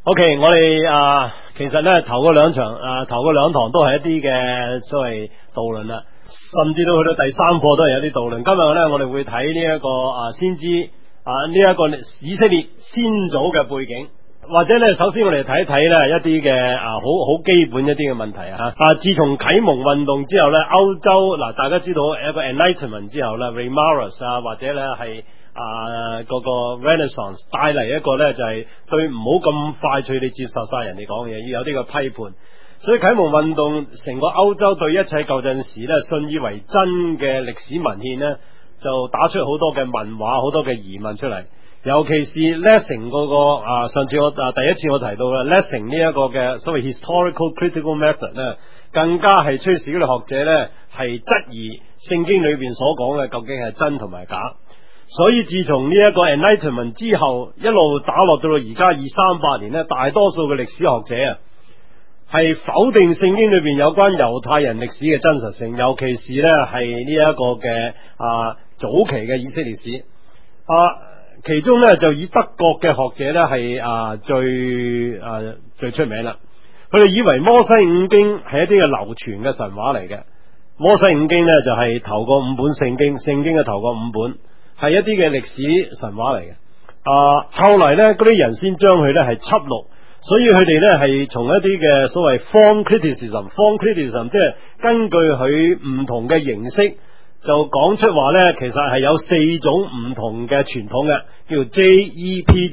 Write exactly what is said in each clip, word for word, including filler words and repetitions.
OK，我哋啊、呃，其實咧頭嗰兩場啊、呃，頭嗰兩堂都係一啲嘅所謂導論啦，甚至到去到第三課都係有啲導論。今日咧，我哋會睇呢一個啊、呃、先知啊呢一個以色列先祖嘅背景，或者咧，首先我哋睇一睇咧一啲嘅啊好好基本一啲嘅問題啊。啊，自從啟蒙運動之後咧，歐洲嗱、呃、大家知道有一個 Enlightenment 之後咧 Remarus 啊，或者咧係。啊，嗰個 Renaissance 帶嚟一個咧就係對唔好咁快脆地接受晒人哋講嘢，要有啲個批判。所以啟蒙運動成個歐洲對一切舊陣時咧信以為真嘅歷史文獻咧，就打出好多嘅問話，好多嘅疑問出嚟。尤其是 Lessing 嗰個啊，上次我啊第一次我提到啦 Lessing 呢一個嘅所謂 historical critical method 咧，更加係驅使嗰啲學者咧係質疑聖經裏邊所講嘅究竟係真同埋假。所以自從呢一個 Enlightenment 之後，一路打落到到而家二三百年咧，大多數嘅歷史學者啊，係否定聖經裏邊有關猶太人歷史嘅真實性，尤其是咧係呢一個嘅啊早期嘅以色列史啊，其中咧就以德國嘅學者咧係啊最啊最出名啦。佢哋以為摩西五經係一啲嘅流傳嘅神話嚟嘅，摩西五經咧就係、是、頭個五本聖經，聖經嘅頭個五本。係一啲嘅歷史神話嚟嘅，啊，後嚟咧嗰啲人先將佢咧係輯錄，所以佢哋咧係從一啲嘅所謂 form criticism，form criticism 即係根據佢唔同嘅形式，就講出話咧，其實係有四種唔同嘅傳統嘅，叫做 J E P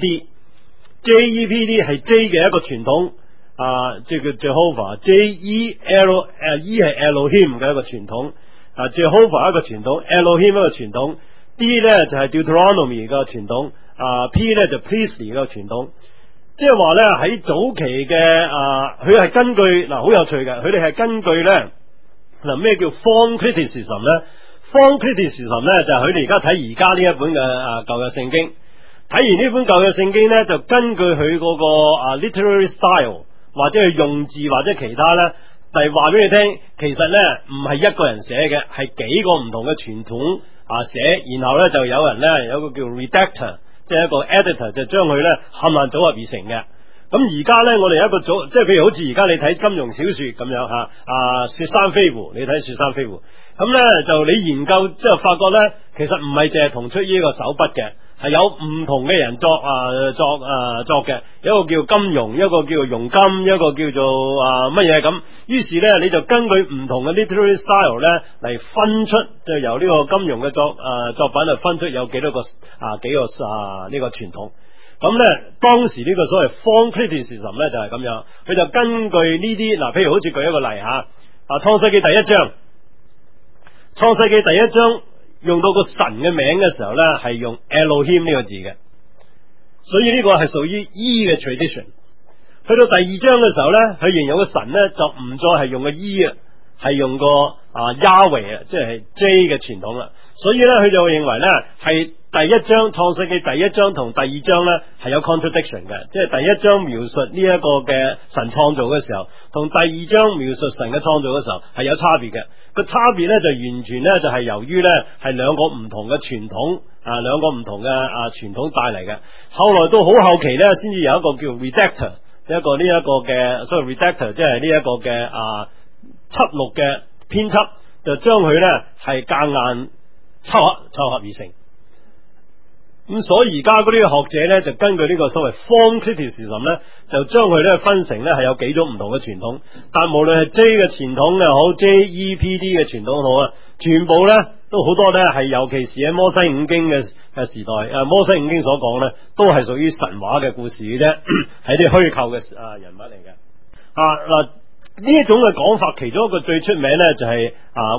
D，J E P D 係 J 嘅一個傳統，啊，即係叫 Jehovah，J E L 誒 E 係 Elohim 嘅一個傳統，啊 Jehovah 一個傳統 ，Elohim 一個傳統。D 咧就係、是、Deuteronomy 嘅傳統，啊 P 咧就 Priestly 嘅傳統，即係話咧喺早期嘅啊，佢係根據嗱好、啊、有趣嘅，佢哋係根據咧嗱咩叫 form criticism 咧 ？form criticism 咧就係佢哋而家睇而家呢一本嘅啊舊嘅聖經，睇完呢本舊嘅聖經咧，就根據佢嗰個啊 literary style 或者係用字或者其他咧，係話俾你聽，其實咧唔係一個人寫嘅，係幾個唔同嘅傳統。啊寫，然後咧就有人咧有一個叫 redactor， 即係一個 editor， 就將佢咧冚唪唥組合而成嘅。咁而家咧我哋有一個組，即係譬如好似而家你睇金庸小說咁樣吓，啊雪山飛狐，你睇雪山飛狐，咁咧就你研究之後發覺咧，其實唔係淨係同出呢個手筆嘅。係有唔同嘅人作啊作啊作嘅，有一個叫金庸，一個叫做容金，一個叫做啊乜嘢咁。於是咧，你就根據唔同嘅 literary style 咧嚟分出，就由呢個金庸嘅作啊作品嚟分出有幾多個啊幾個啊呢個傳統。咁咧，當時呢個所謂 form criticism 咧就係咁樣，佢就根據呢啲嗱，譬如好似舉一個例吓，啊創世紀第一章，創世紀第一章。用到個神嘅名嘅時候咧，係用 Elohim 呢個字嘅，所以呢個係屬於 E 嘅 tradition。去到第二章嘅時候咧，佢形容個神咧就唔再係用個 E 啊，係用個啊 Yahweh 啊，即係 J 嘅傳統啦。所以咧，佢就會認為咧係第一章創世記第一章同第二章咧係有 contradiction 嘅，即係第一章描述呢一個嘅神創造嘅時候，同第二章描述神嘅創造嘅時候係有差別嘅。個差別咧就完全咧就係由於咧係兩個唔同嘅傳統啊，兩個唔同嘅啊傳統帶嚟嘅。後來到好後期咧，先至有一個叫 redactor， 一個呢一個嘅所謂 redactor， 即係呢一個嘅啊輯錄嘅編輯，就將佢咧係夾硬湊合湊合而成。咁所以而家嗰啲學者咧就根據呢個所謂 form criticism 咧，就將佢咧分成咧係有幾種唔同嘅傳統，但無論係 J 嘅傳統又好 J E P D 嘅傳統好啊，全部咧都好多咧係，尤其是喺摩西五經嘅嘅時代，誒摩西五經所講咧都係屬於神話嘅故事嘅啫，係啲虛構嘅啊人物嚟嘅。啊嗱呢一種嘅講法，其中一個最出名咧就係啊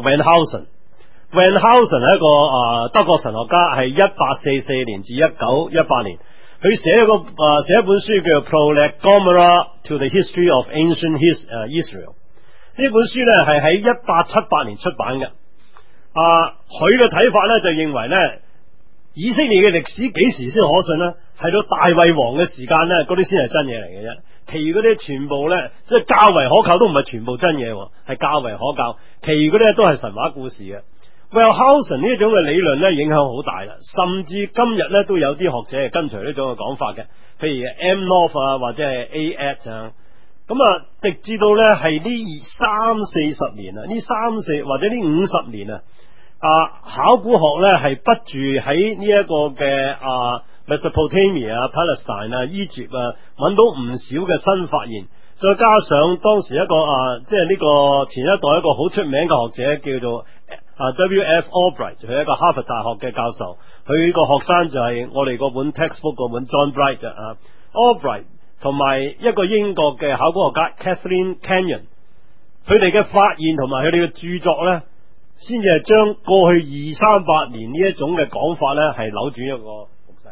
Wellhausen。Wellhausen 係一個啊、呃、德國神學家，係一八四四年至一九一八年，佢寫一個啊寫、呃、一本書叫做 Prolegomena to the History of Ancient His、uh, Israel。呢本書咧係喺一八七八年出版嘅。啊，佢嘅睇法咧就認為咧，以色列嘅歷史幾時先可信呢？係到大衛王嘅時間咧，嗰啲先係真嘢嚟嘅啫。其餘嗰啲全部咧，即係較為可靠，都唔係全部真嘢，係較為可靠。其餘嗰啲都係神話故事嘅。 Wellhausen 呢一種嘅理論咧影響好大啦，甚至今日咧都有啲學者係跟隨呢種嘅講法嘅，譬如 M North 啊或者係 A at 啊，咁啊直至到咧係呢三四十年啊，呢三四或者呢五十年啊，啊考古學咧係不住喺呢一個嘅啊 Mesopotamia 啊 Palestine 啊 Egypt 啊揾到唔少嘅新發現，再加上當時一個啊即係呢個前一代一個好出名嘅學者叫做啊 W F Albright， 佢係一個哈佛大學嘅教授，佢個學生就係我哋嗰本 textbook 嗰本 John Bright 啊 Albright， 同埋一個英國嘅考古學家 Kathleen Kenyon， 佢哋嘅發現同埋佢哋嘅著作咧，先至係將過去二三百年呢一種嘅講法咧係扭轉一個局勢。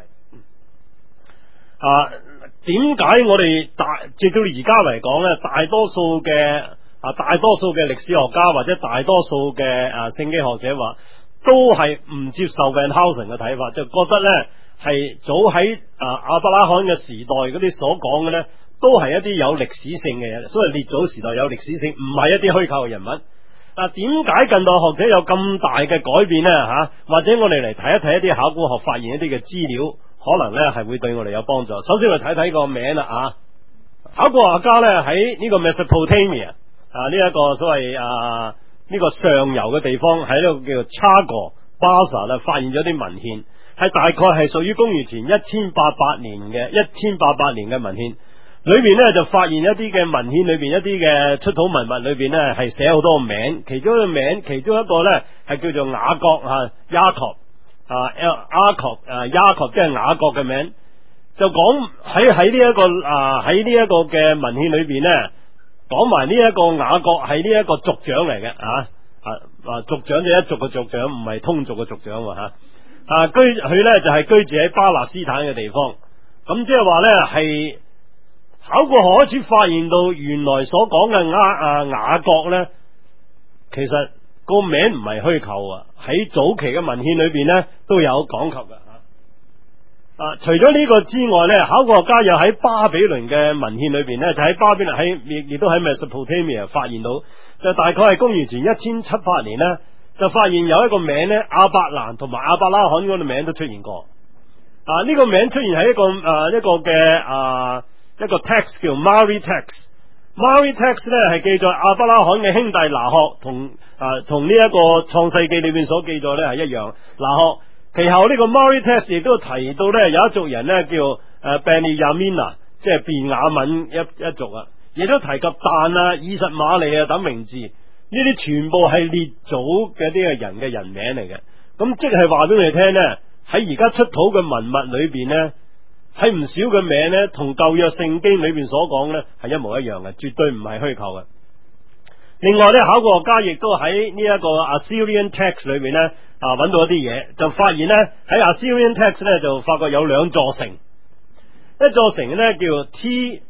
啊，點解我哋大直到而家嚟講咧，大多數嘅啊，大多數嘅歷史學家或者大多數嘅啊聖經學者話，都係唔接受 Wellhausen 嘅睇法，就覺得咧係早喺啊亞伯拉罕嘅時代嗰啲所講嘅咧，都係一啲有歷史性嘅嘢，所謂列祖時代有歷史性，唔係一啲虛構嘅人物。嗱，點解近代學者有咁大嘅改變咧？吓、啊，或者我哋嚟睇一睇一啲考古學發現一啲嘅資料，可能咧係會對我哋有幫助。首先我哋睇睇個名啦，啊，考古學家咧喺呢個 Mesopotamia。啊！呢、這、一個所謂啊呢、這個上游嘅地方，喺呢個叫做 Chagor Baza 啦，發現咗啲文獻，係大概係屬於公元前一千八百年嘅一千八百年嘅文獻，裏邊咧就發現一啲嘅文獻裏邊一啲嘅出土文物裏邊咧係寫好多個名，其中一個名，其中一個咧係叫做雅各啊 Jacob 啊 Jacob 啊 Jacob 即係雅各嘅名，就講喺喺呢一個啊喺呢一個嘅文獻裏邊咧。講埋呢一個雅各係呢一個族長嚟嘅，啊啊啊族長就一族嘅族長，唔係通族嘅族長吓啊。居佢咧就係、是、居住喺巴勒斯坦嘅地方，咁即係話咧係考古學開始發現到原來所講嘅雅啊雅各咧，其實個名唔係虛構啊，喺早期嘅文獻裏邊咧都有講及嘅。啊！除咗呢個之外咧，考古學家又喺巴比倫嘅文獻裏邊咧，就喺巴比倫喺亦亦都喺 Mesopotamia 發現到，就大概係公元前一千七百年咧，就發現有一個名咧，亞伯蘭同埋亞伯拉罕嗰個名都出現過。啊！呢、這個名出現喺一個誒、啊、一個嘅啊一個 text 叫 Mari text。Mari text 咧係記載亞伯拉罕嘅兄弟拿鶴同啊同呢一個創世記裏邊所記載咧係一樣。拿鶴其後呢個 Mari text 亦都提到咧有一族人咧叫誒 Benjamin， 即係便雅憫一一族啊，亦都提及但啊、以實瑪利啊等名字，呢啲全部係列祖嘅呢個人嘅人名嚟嘅。咁即係話俾你聽咧，喺而家出土嘅文物裏邊咧，喺唔少嘅名咧，同舊約聖經裏邊所講咧係一模一樣嘅，絕對唔係虛構嘅。另外咧，考古學家亦都喺呢一個 Assyrian text 裏邊咧啊揾到一啲嘢，就發現咧喺 Assyrian text 咧就發覺有兩座城，一座城咧叫 T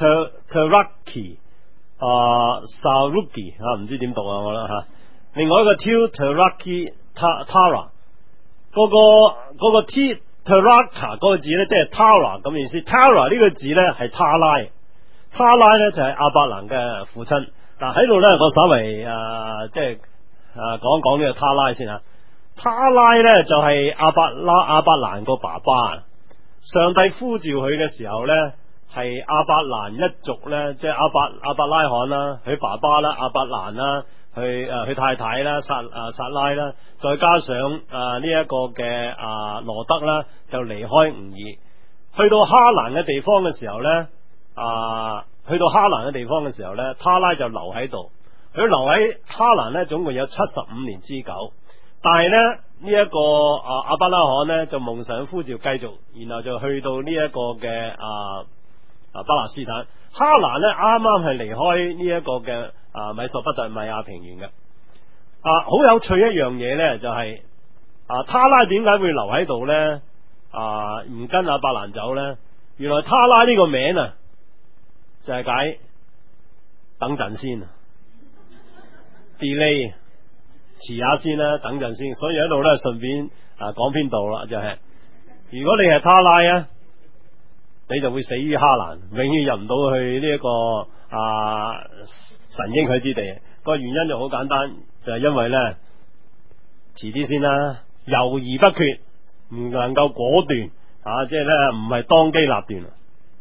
Teraki 啊 Saruki 啊唔知點讀啊我啦吓，另外一個 T Teraki Tara 嗰個嗰個 T Teraka 嗰個字咧即係 Tara 咁意思 ，Tara 呢個字咧係他拉，他拉咧就係亞伯蘭嘅父親。嗱喺度咧，我稍微誒即係誒講一講呢個他拉先吓。他拉咧就係、是、亞伯拉亞伯蘭個爸爸。上帝呼召佢嘅時候咧，係亞伯蘭一族咧，即係亞伯亞伯拉罕啦，佢爸爸啦，亞伯蘭啦，佢誒佢太太啦，撒誒撒拉啦，再加上誒呢一個嘅啊羅德啦，就離開吾珥，去到哈蘭嘅地方嘅時候咧啊。去到哈蘭嘅地方嘅時候咧，他拉就留喺度。佢留喺哈蘭咧，總共有七十五年之久。但係咧呢一、這個啊亞伯拉罕咧就蒙神呼召繼續，然後就去到呢一個嘅啊啊巴勒斯坦。哈蘭咧啱啱係離開呢一個嘅啊米索不達米亞平原嘅。啊，好有趣一樣嘢咧，就係、是、啊他拉點解會留喺度咧？啊，唔跟亞伯蘭走咧？原來他拉呢個名啊！就係解等陣先，delay 遲下先啦，等陣先。所以喺度咧，順便啊講篇道啦，就係、是、如果你係他拉啊，你就會死於哈蘭，永遠入唔到去呢、這、一個啊神應許之地。個原因就好簡單，就係、是、因為咧遲啲先啦，猶豫不決，唔能夠果斷啊，即係咧唔係當機立斷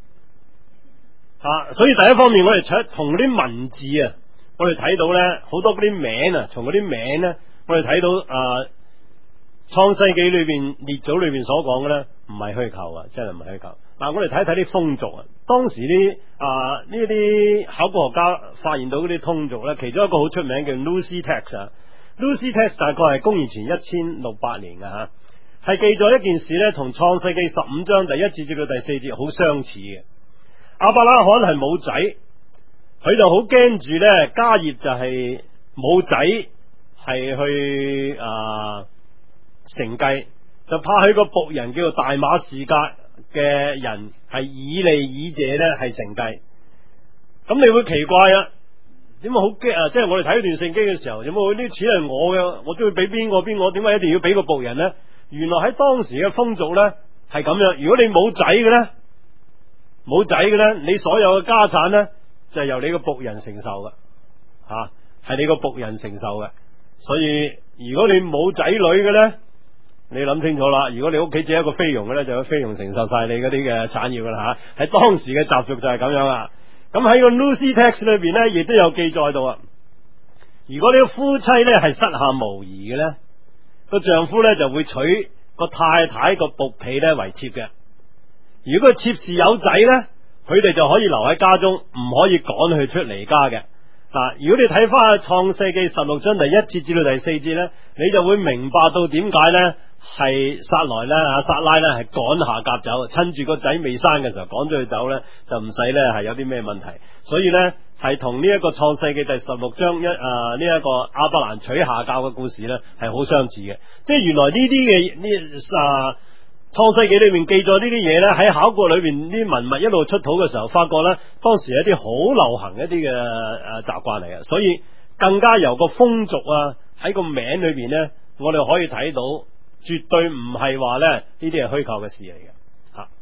啊。所以第一方面我哋從從啲文字啊，我哋睇到咧好多嗰啲名啊，從嗰啲名咧，我哋睇到啊創世紀裏邊列祖裏邊所講嘅咧，唔係虛構啊，真係唔係虛構。嗱、啊，我哋睇睇啲風俗啊，當時啲啊呢啲考古學家發現到嗰啲通俗咧，其中一個好出名叫 Lucy Text 啊 ，Lucy Text 大概係公元前一千六百年嘅吓，係記載一件事咧，同創世紀十五章第一節至到第四節好相似嘅。亞伯拉罕係冇仔，佢就好驚住咧家業就係冇仔係去啊承繼，就怕佢個僕人叫做大馬士革嘅人係以利以謝咧係承繼。咁你會奇怪啊？點解好驚啊？即係我哋睇一段聖經嘅時候，有冇啲錢係我嘅，我都要俾邊個邊個？點解一定要俾個僕人呢？原來喺當時嘅風俗咧係咁樣。如果你冇仔嘅咧，冇仔嘅咧，你所有嘅家產咧就係由你個僕人承受嘅，吓、啊、係你個僕人承受嘅。所以如果你冇仔女嘅咧，你諗清楚啦。如果你屋企只係一個菲傭嘅咧，就有菲傭承受晒你嗰啲嘅產業噶啦吓。喺當時嘅習俗就係咁樣啦。咁喺個 Lucy Text 裏邊咧，亦都有記載到啊。如果呢個夫妻咧係膝下無兒嘅咧，個丈夫咧就會娶個太太個僕婢咧為妾嘅。如果個妾侍有仔咧，佢哋就可以留喺家中，唔可以趕佢出離家嘅。嗱，如果你睇翻創世記十六章第一節至到第四節咧，你就會明白到點解咧係撒萊咧啊撒拉咧係趕夏甲走，趁住個仔未生嘅時候趕咗佢走咧，就唔使咧係有啲咩問題。所以咧係同呢一個創世記第十六章一啊呢一個亞伯蘭娶夏甲嘅故事咧係好相似嘅。即係原來呢啲嘅呢啊。創世紀裏面記載呢啲嘢咧，喺考古裏邊啲文物一路出土嘅時候，發覺咧當時係一啲好流行一啲嘅誒習慣嚟嘅，所以更加由個風俗啊喺個名裏邊咧，我哋可以睇到，絕對唔係話咧呢啲係虛構嘅事嚟嘅吓。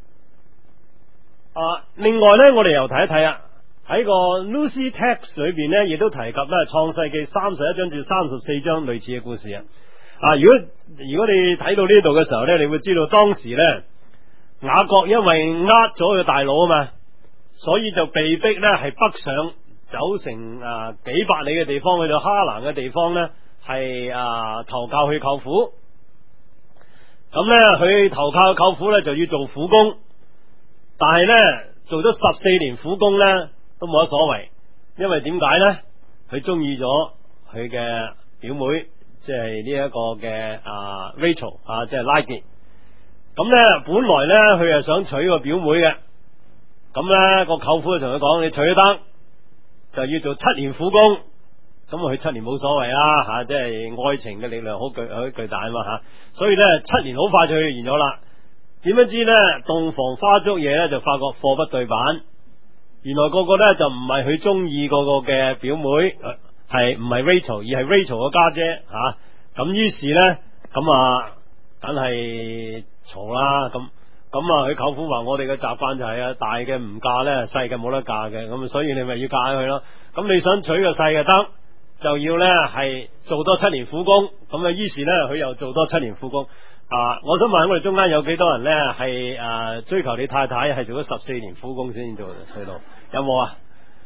啊，另外咧，我哋又睇一睇啊，喺個 Lucy Text 裏邊咧，亦都提及咧創世紀三十一章至三十四章類似嘅故事啊。啊！如果如果你睇到呢度嘅時候咧，你會知道當時咧雅各因為呃咗佢大佬啊嘛，所以就被逼咧係北上走成啊幾百里嘅地方，去到哈蘭嘅地方咧係啊投靠佢舅父。咁咧佢投靠舅父咧就要做苦工，但係咧做咗十四年苦工咧都冇乜所謂，因為點解咧？佢中意咗佢嘅表妹。即係呢一個嘅啊 Rachel 啊，即係拉結。咁咧本來咧佢係想娶個表妹嘅，咁咧個舅父就同佢講：你娶得就要做七年苦工。咁佢七年冇所謂啊，吓，即係愛情嘅力量好巨好巨大啊嘛吓。所以咧七年好快就去完咗啦。點樣知咧洞房花燭夜咧就發覺貨不對版，原來個個咧就唔係佢中意個個嘅表妹。係唔係 Rachel 而係 Rachel 個家姐吓，咁於是咧咁啊，梗係嘈啦，咁咁啊佢舅父話我哋嘅習慣就係啊大嘅唔嫁咧，細嘅冇得嫁嘅，咁所以你咪要嫁佢咯。咁你想娶個細嘅得，就要咧係做多七年苦工，咁啊於是咧佢又做多七年苦工啊。我想問我哋中間有幾多人咧係誒追求你太太係做咗十四年苦工先做去到，有冇啊？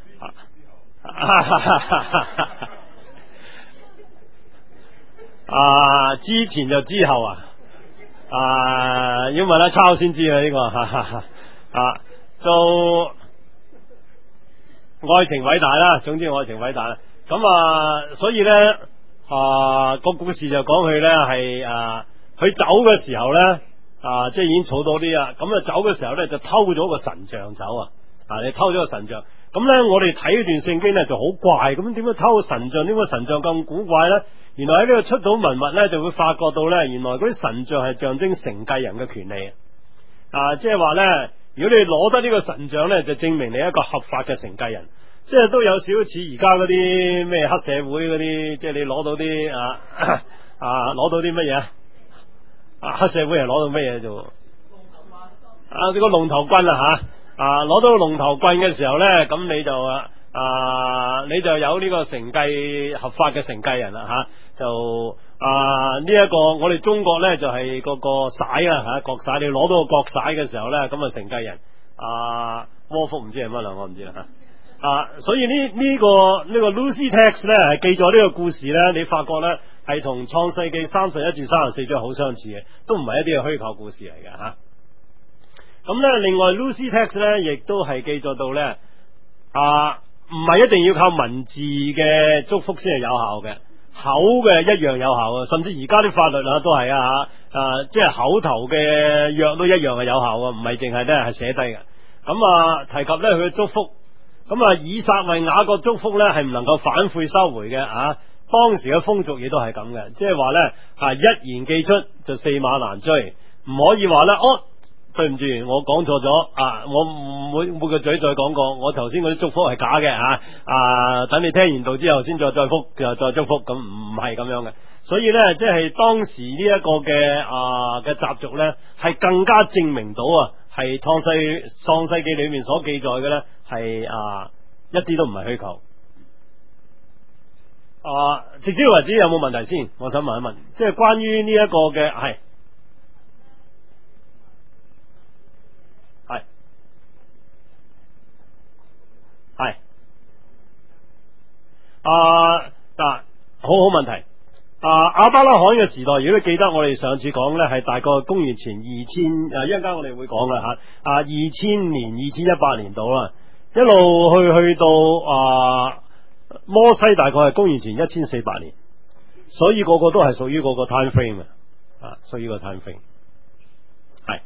啊！之前就之後啊，啊，要問阿抄先知啊呢個啊，做愛情偉大啦，總之愛情偉大啦。咁啊，所以咧啊個故事就講佢咧係啊，佢走嘅時候咧啊，即係已經儲到啲啦。咁啊走嘅時候咧就偷咗個神像走啊，啊你偷咗個神像。咁咧，我哋睇呢段聖經咧就好怪，咁點解偷個神像？點解神像咁古怪咧？原來喺呢個出土文物咧，就會發覺到咧，原來嗰啲神像係象徵承繼人嘅權利啊！即係話咧，如果你攞得呢個神像咧，就證明你一個合法嘅承繼人，即係都有少少似而家嗰啲咩黑社會嗰啲，即係你攞到啲啊啊攞到啲乜嘢啊？黑社會係攞到乜嘢啫？啊，呢個龍頭棍啊吓！啊！攞到個龍頭棍嘅時候咧，咁你就啊啊，你就有呢個承繼合法嘅承繼人啦吓、啊，就啊呢一、這個我哋中國咧就係、是、嗰個璽啊吓，國璽，你攞到個國璽嘅時候咧，咁啊承繼人啊窩福唔知係乜啦，我唔知啦吓。啊，所以呢呢、這個呢、這個 Lucy Text 咧係記咗呢個故事咧，你發覺咧係同創世紀三十一至三十四章好相似嘅，都唔係一啲嘅虛構故事嚟嘅吓。咁、啊、咧，另外 Lucy Text 咧亦都係記載到咧啊。唔係一定要靠文字嘅祝福先係有效嘅，口嘅一樣有效啊！甚至而家啲法律啊都係啊吓，啊即係口頭嘅約都一樣係有效啊，唔係淨係咧係寫低嘅。咁啊提及咧佢嘅祝福，咁啊以撒為雅各祝福咧係唔能夠反悔收回嘅啊！當時嘅風俗亦都係咁嘅，即係話咧啊一言既出就四馬難追，唔可以話咧哦。對唔住，我講錯咗啊！我唔會每個嘴再講過，我頭先嗰啲祝福係假嘅啊！啊，等你聽完道之後先再再復，又再祝福，咁唔係咁樣嘅。所以咧，即係當時呢一個嘅啊嘅習俗咧，係更加證明到啊，係創世創世記裏面所記載嘅咧，係啊一啲都唔係虛構。啊，直至為止有冇問題先？我想問一問，即係關於呢一個嘅係。係啊嗱，好好問題啊！亞伯拉罕嘅時代，如果你記得我哋上次講呢，係大概公元前二千啊，一陣間我哋會講啦吓啊，二千年、二千一百年度啦，一路去去到啊摩西，大概係公元前一千四百年，所以個個都係屬於嗰個 time frame 嘅啊，屬於個 time frame 係。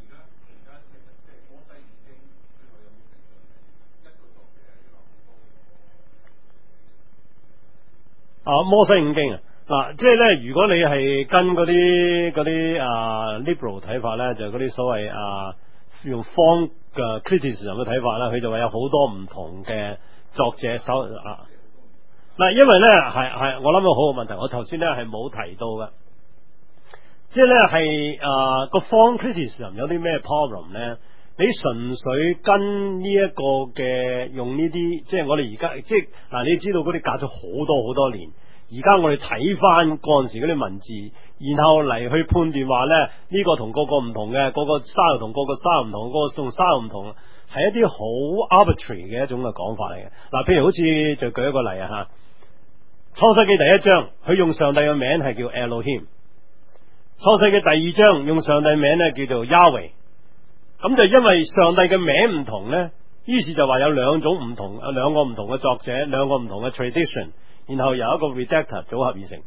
啊，摩西五經啊，嗱，即係咧，如果你係跟嗰啲嗰啲啊 liberal 睇法咧，就嗰啲所謂啊用方嘅 criticism 嘅睇法啦，佢就話有好多唔同嘅作者手啊，嗱，因為咧係係我諗到好個問題，我頭先咧係冇提到嘅，即係咧係啊個方 criticism 有啲咩 problem 咧？你純粹跟呢一個嘅用呢啲，即係我哋而家即係嗱，你知道嗰啲隔咗好多好多年，而家我哋睇翻嗰陣時嗰啲文字，然後嚟去判斷話咧呢個同個個唔同嘅，個個 style 同個個 style 唔同，個個 style 唔同，係一啲好 arbitrary 嘅一種嘅講法嚟嘅。嗱，譬如好似就舉一個例啊吓，創世記第一章佢用上帝嘅名係叫 Elohim， 創世記第二章用上帝名咧叫做 Yahweh。咁就因為上帝嘅名唔同呢，於是就話有兩種唔同，有兩個唔同嘅作者，兩個唔同嘅 tradition， 然後由一個 redactor 組合而成。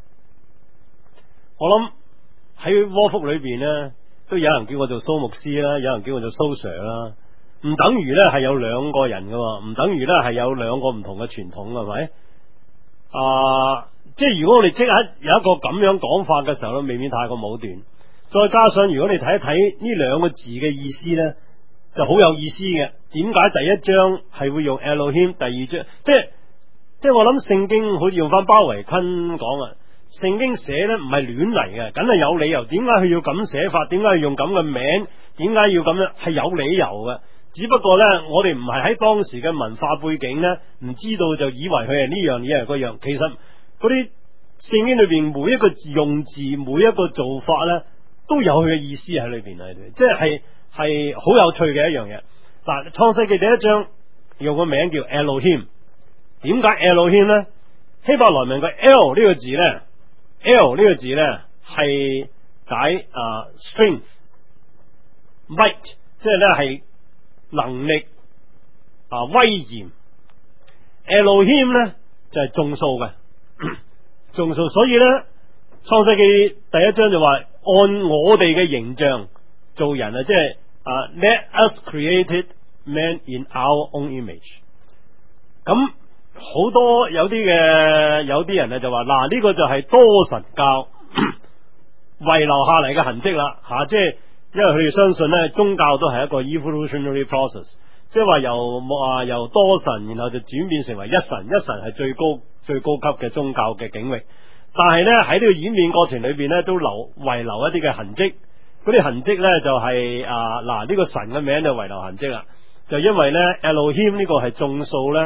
我諗喺窩福裏邊呢，都有人叫我做蘇牧師啦，有人叫我做蘇 Sir 啦，唔等於呢係有兩個人噶，唔等於呢係有兩個唔同嘅傳統，係咪？啊，即係如果我哋即刻有一個咁樣講法嘅時候咧，未免太過武斷。再加上如果你睇一睇呢兩個字嘅意思呢，就好有意思嘅。點解第一章係會用 Elohim， 第二章即係即係我諗聖經好似用翻包維坤講啊，聖經寫呢唔係亂嚟嘅，梗係有理由。點解佢要咁寫法？點解要用咁嘅名？點解要咁樣？係有理由嘅。只不過呢，我哋唔係喺當時嘅文化背景呢，唔知道就以為佢係呢樣嘢係嗰樣。其實嗰啲聖經裏邊每一個用字，每一個做法呢，都有佢嘅意思喺裏邊啊！即係係好有趣嘅一樣嘢。嗱，創世記第一章用個名叫 Elohim， 點解 Elohim 咧？希伯來文嘅 L 呢個字咧 ，L 呢個字咧係解啊 strength、might， 即係咧係能力啊威嚴。Elohim 咧就係、是、眾數嘅眾數，所以咧創世記第一章就話。按我哋嘅形象做人啊，即係啊 ，Let us created man in our own image。咁好多有啲嘅有啲人咧就話嗱，呢個就係多神教遺留下嚟嘅痕跡啦吓，即係因為佢哋相信咧宗教都係一個 evolutionary process， 即係話由啊由多神，然後就轉變成為一神，一神係最高最高級嘅宗教嘅境域。但係咧喺呢個演變過程裏邊咧，都留遺留一啲嘅痕跡。嗰啲痕跡咧就係、是、啊嗱呢、這個神嘅名就遺留痕跡啦。就因為咧 Elohim 呢個係眾數咧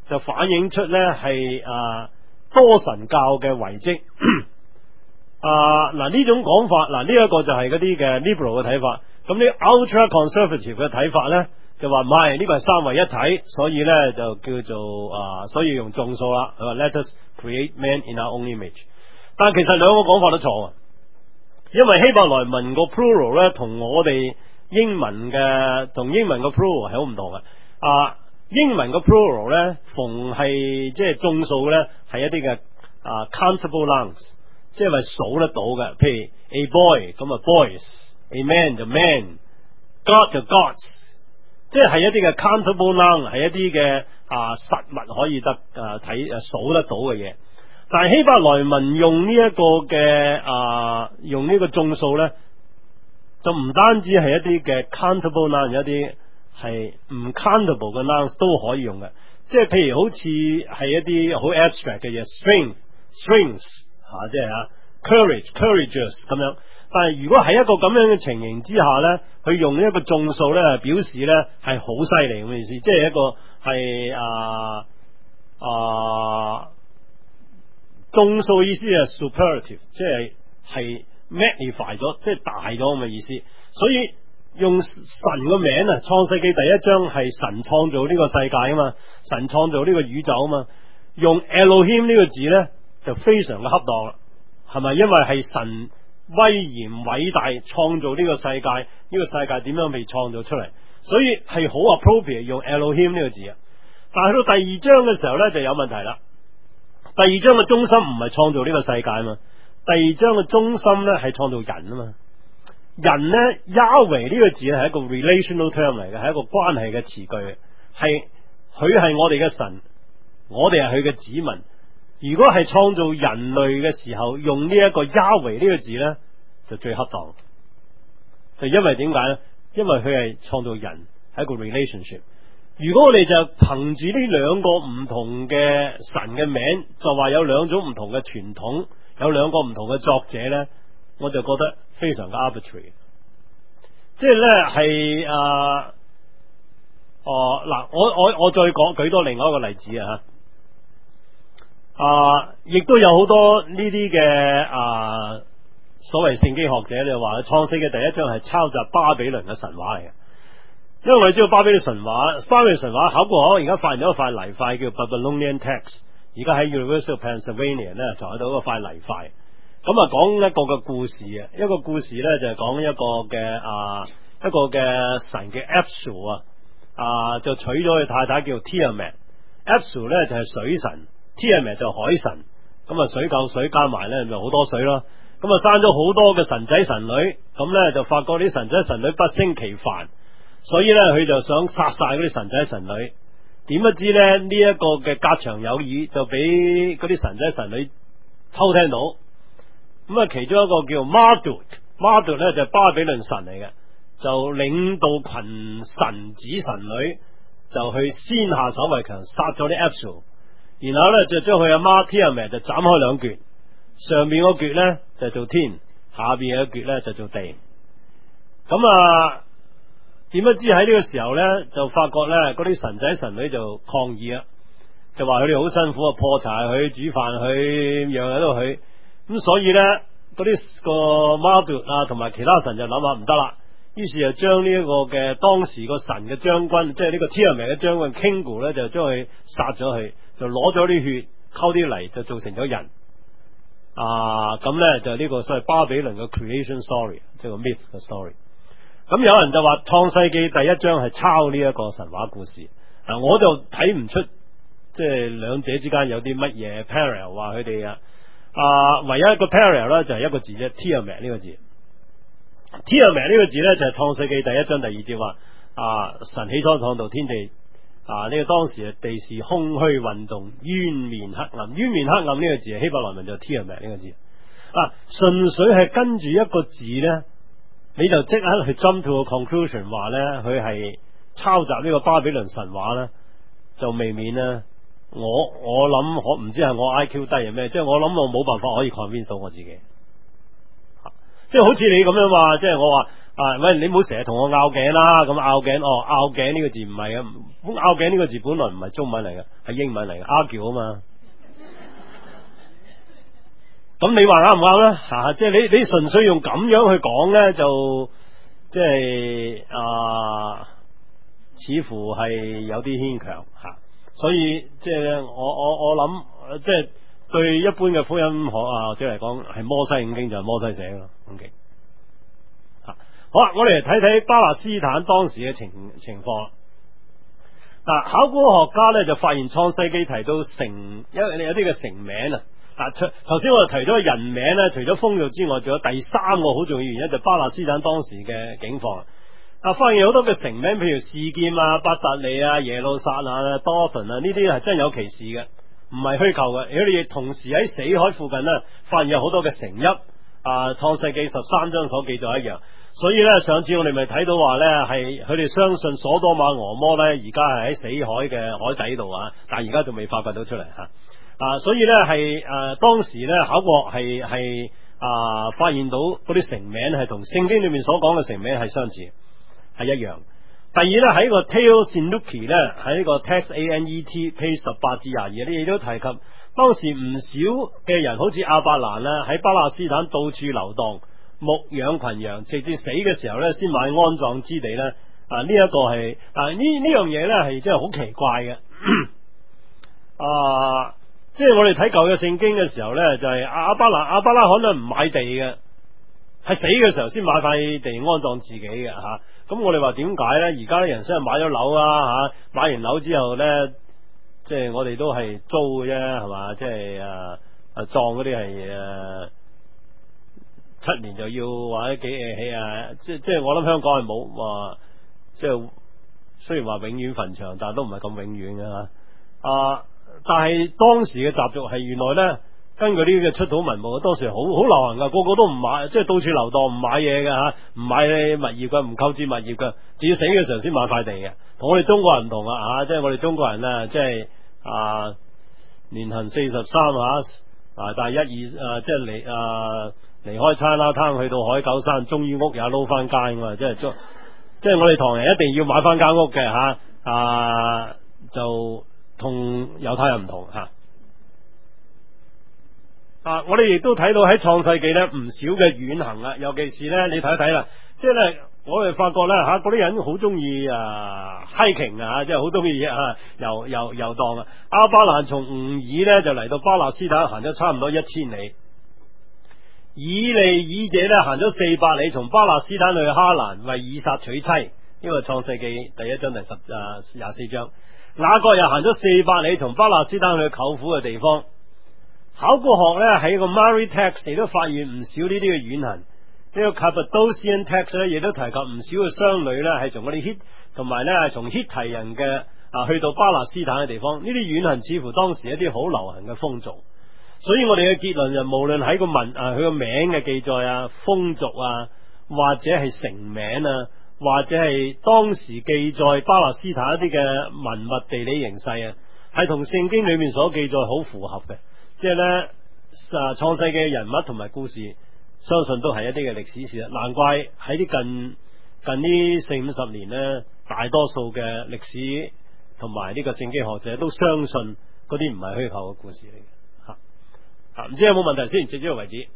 就反映出咧係啊多神教嘅遺跡。啊嗱呢種講法，嗱呢一個就係嗰啲嘅 liberal 嘅睇法。咁呢 ultra conservative 嘅睇法咧，就話唔係呢個係三位一體，所以咧就叫做啊，所以用眾數啦。佢話 Let us create man in our own image。但係其實兩個講法都錯，因為希伯來文個 plural 咧同我哋英文嘅同英文個 plural 係好唔同嘅。啊，英文個 plural 咧，逢係即係眾數咧，係一啲嘅啊 countable nouns， 即係話數得到嘅。譬如 a boy 咁啊 boys，a man 就 man，God 就 gods， 即係係一啲嘅 countable noun， 係一啲嘅啊實物可以得啊睇啊數得到嘅嘢。但係希伯來文用呢一個嘅啊用呢個眾數咧，就唔單止係一啲嘅 countable noun， 有一啲係唔 countable 嘅 nouns 都可以用嘅。即係譬如好似係一啲好 abstract 嘅嘢 ，strength strengths 吓，即係啊 courage courageous 咁樣。但係如果喺一個咁樣嘅情形之下咧，佢用呢一個眾數咧，表示咧係好犀利咁嘅意思，即係一個係啊啊眾數意思係 superlative， 即係係 magnify 咗，即係大咗咁嘅意思。所以用神個名啊，創世紀第一章係神創造呢個世界啊嘛，神創造呢個宇宙啊嘛，用 Elohim 呢個字咧就非常嘅恰當啦，係咪？因為係神威嚴偉大創造呢個世界，呢、這個世界點樣被創造出嚟，所以係好 appropriate 用 Elohim 呢個字啊。但係到第二章嘅時候咧就有問題啦。第二章嘅中心唔係創造呢個世界啊嘛，第二章嘅中心咧係創造人啊嘛。人咧 Yahweh 呢個字係一個 relational term 嚟嘅，係一個關係嘅詞句，係佢係我哋嘅神，我哋係佢嘅子民。如果係創造人類嘅時候用呢一個 Yahweh 呢個字咧，就最恰當。就因為點解咧？因為佢係創造人，係一個 relationship。如果我哋就憑住呢兩個唔同嘅神嘅名，就話有兩種唔同嘅傳統，有兩個唔同嘅作者咧，我就覺得非常嘅 arbitrary。即係咧係啊哦嗱，我我我再講舉多另外一個例子啊。啊，亦都有好多呢啲嘅啊，所謂聖經學者你話創世嘅第一章係抄襲巴比倫嘅神話嚟嘅，因為我哋知道巴比倫神話，巴比倫神話考過可，而家發現咗一塊泥塊叫 Babylonian Text， 而家喺 University of Pennsylvania 咧就喺到一塊泥塊，咁啊講一個嘅故事啊，一個故事咧就係講一個嘅啊一個嘅神嘅 Apsu 啊啊就娶咗佢太太叫 Tiamat，Apsu 咧就係水神。Tiamat 就海神，咁啊水夠水加埋咧，咪好多水咯。咁啊生咗好多嘅神仔神女，咁咧就發覺啲神仔神女不勝其煩，所以咧佢就想殺晒嗰啲神仔神女。點不知咧呢一個嘅隔牆有耳，就俾嗰啲神仔神女偷聽到。咁啊其中一個叫 Marduk，Marduk 咧就係巴比倫神嚟嘅，就領導群神子神女就去先下手為強，殺咗啲 Apsu。然後咧就將佢阿媽 Tiamat 就斬開兩橛，上邊嗰橛咧就做天，下邊嘅橛咧就做地。咁啊，點不知喺呢個時候咧就發覺咧嗰啲神仔神女就抗議啦，就話佢哋好辛苦啊，破柴佢煮飯佢樣樣都佢，咁所以咧嗰啲個 Marduk 啊同埋其他神就諗下唔得啦，於是就將呢一個嘅當時個神嘅將軍，即係呢個 Tiamat 嘅將軍 Kingu 咧就將佢殺咗佢。就攞咗啲血溝啲泥就做成咗人啊！咁咧就呢個所謂巴比倫嘅 creation story， 即係個 myth 嘅 story。咁有人就話創世紀第一章係抄呢一個神話故事，嗱、啊、我就睇唔出即係兩者之間有啲乜嘢 parallel， 話佢哋啊啊唯一一個 parallel 咧就係一個字啫 Tiamat 呢個字 Tiamat 呢個字咧就係創世紀第一章第二節話啊神起初創造天地。啊！呢、這個當時地是空虛運動，淵面黑暗。淵面黑暗呢個字，希伯來文就 Tiamat 呢個字。啊，純粹係跟住一個字咧，你就即刻去 jump to 個 conclusion， 話咧佢係抄襲呢個巴比倫神話咧，就未免咧。我我諗可唔知係我 I Q 低係咩？即係我諗我冇辦法可以 convince 到我自己。啊、即係好似你咁樣話，即係我話啊，喂，你唔好成日同我拗頸啦，咁拗頸，哦，拗頸呢個字唔係啊，拗頸呢個字本來唔係中文嚟嘅，係英文嚟嘅 argue 啊嘛。咁你話啱唔啱咧？吓、啊，即係你你純粹用咁樣去講咧，就即係啊，似乎係有啲牽強吓。所以即係我我我諗，即係對一般嘅福音學啊，即係嚟講係摩西五經就係摩西寫咯。OK。好啦，我哋嚟睇睇巴勒斯坦當時嘅情情況。嗱，考古學家咧就發現創世記提到城，因為有啲嘅城名啊。嗱，頭先我哋提咗人名咧，除咗豐饒之外，仲有第三個好重要原因就係巴勒斯坦當時嘅境況。啊，發現好多嘅城名，譬如示劍啊、伯特利啊、耶路撒冷啊、多芬啊，呢啲係真有其事嘅，唔係虛構嘅。如果你亦同時喺死海附近呢，發現有好多嘅城邑，啊，創世記十三章所記載一樣。所以咧，上次我哋咪睇到話咧，係佢哋相信所多瑪俄摩咧，而家係喺死海嘅海底度啊，但係而家仲未發掘到出嚟吓。啊，所以咧係誒，當時咧考古係係啊，發現到嗰啲城名係同聖經裏面所講嘅城名係相似，係一樣。第二咧喺個 Teo Sinuki 咧喺呢個 text A N E T page 十八至廿二，呢亦都提及當時唔少嘅人，好似亞伯蘭啦，喺巴勒斯坦到處流蕩，牧養群羊，直至死嘅時候咧，先買安葬之地咧。啊，呢、這、一個係啊呢呢樣嘢咧係真係好奇怪嘅。啊，即係我哋睇舊嘅聖經嘅時候咧，就係、是、亞伯蘭亞伯拉罕咧唔買地嘅，係死嘅時候先買塊地安葬自己嘅吓。咁、啊、我哋話點解咧？而家啲人雖然買咗樓啊吓，買完樓之後咧，即係我哋都係租嘅啫，係嘛？即係啊啊葬嗰啲係誒。七年就要或者幾誒起啊！即即係我諗香港係冇話，即係雖然話永遠墳場，但係都唔係咁永遠嘅吓。啊！但係當時嘅習俗係原來咧，根據呢啲嘅出土文物，當時好好流行噶，個個都唔買，即係到處流蕩，唔買嘢嘅吓，唔買物業嘅，唔購置物業嘅，至要死嘅時候先買塊地嘅。同我哋中國人唔同啊！吓，即係我哋中國人咧，即係啊年行四十三吓，啊但係一二啊即係嚟啊。離開餐啦攤去到海九山，終於屋也撈翻間噶嘛，即係即係我哋唐人一定要買翻間屋嘅吓，啊就同猶太人唔同吓。啊，我哋亦都睇到喺創世紀咧唔少嘅遠行啊，尤其是咧你睇一睇啦，即係咧我哋發覺咧吓嗰啲人好中意啊 hiking 啊，即係好中意啊遊遊遊蕩啊。亞伯蘭從吾爾咧就嚟到巴勒斯坦行咗差唔多一千里。以利以者咧行咗四百里，從巴勒斯坦去哈蘭為以撒娶妻，呢個創世記第一章第十啊廿四章。雅各又行咗四百里，從巴勒斯坦去舅父嘅地方。考古學咧喺個 Mari text 亦都發現唔少呢啲嘅遠行。呢、這個 Cappadocian text 咧亦都提及唔少嘅商旅咧係從嗰啲 Hit 同埋咧係從 Hittite 人嘅啊去到巴勒斯坦嘅地方。呢啲遠行似乎當時一啲好流行嘅風俗。所以我哋嘅結論就無論喺個文啊佢個名嘅記載啊風俗啊或者係城名啊或者係當時記載巴勒斯坦一啲嘅文物地理形勢啊係同聖經裏面所記載好符合嘅，即係咧啊創世嘅人物同埋故事相信都係一啲嘅歷史事實，難怪喺啲近近呢四五十年咧大多數嘅歷史同埋呢個聖經學者都相信嗰啲唔係虛構嘅故事嚟嘅。唔知有冇問題先，直至呢個為止。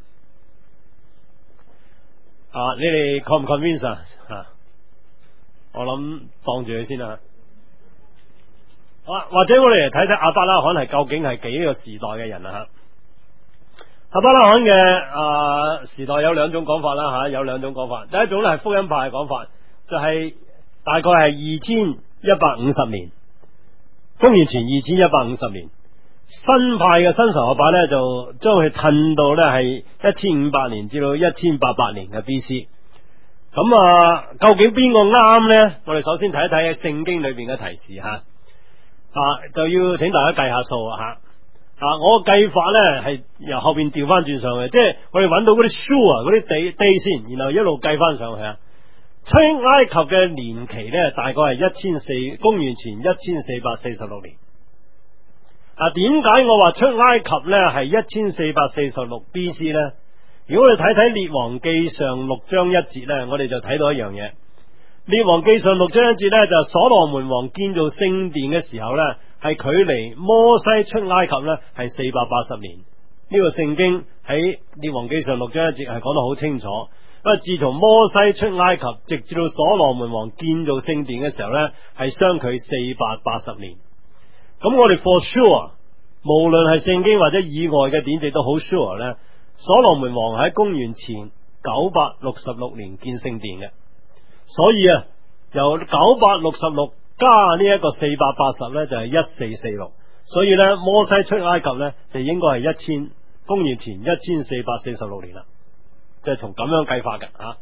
啊，你哋 conv 唔 convince 啊？吓，我諗當住佢先啦。好啦，或者我哋嚟睇睇亞伯拉罕係究竟係幾個時代嘅人啊？吓，亞伯拉罕嘅啊時代有兩種講法啦，吓，有兩種講法。第一種咧係福音派嘅講法，就係、是、大概係二千一百五十年，公元前二千一百五十年。新派嘅新神學派咧，就將佢褪到咧係一千五百年至到一千八百年嘅 B C。咁啊，究竟邊個啱咧？我哋首先睇一睇喺聖經裏邊嘅提示吓，啊就要請大家計下數吓。啊，我計法咧係由後邊調翻轉上去，即係我哋揾到嗰啲 sure 嗰啲地地先，然後一路計翻上去啊。出埃及嘅年期咧，大概係一千四公元前一千四百四十六年。啊，點解我話出埃及咧係一千四百四十六 B C 咧？ 如果我哋睇睇列王記上六章一節呢，我哋就睇到一樣嘢。列王記上六章一節呢，就係所羅門王建造聖殿嘅時候呢，係距離摩西出埃及呢係四百八十年。呢個聖經喺列王記上六章一節係講得好清楚。不過自從摩西出埃及，直至到所羅門王建造聖殿嘅時候呢，係相距四百八十年。咁我哋 for sure， 無論係聖經或者以外嘅典籍都好 sure 呢，所羅門王喺公元前九百六十六年建聖殿嘅。所以啊，由九百六十六加呢一個四百八十呢，就係一四四六。所以呢，摩西出埃及呢，就應該係一千公元前一千四百四十六年啦。即係從咁樣計法嘅啊。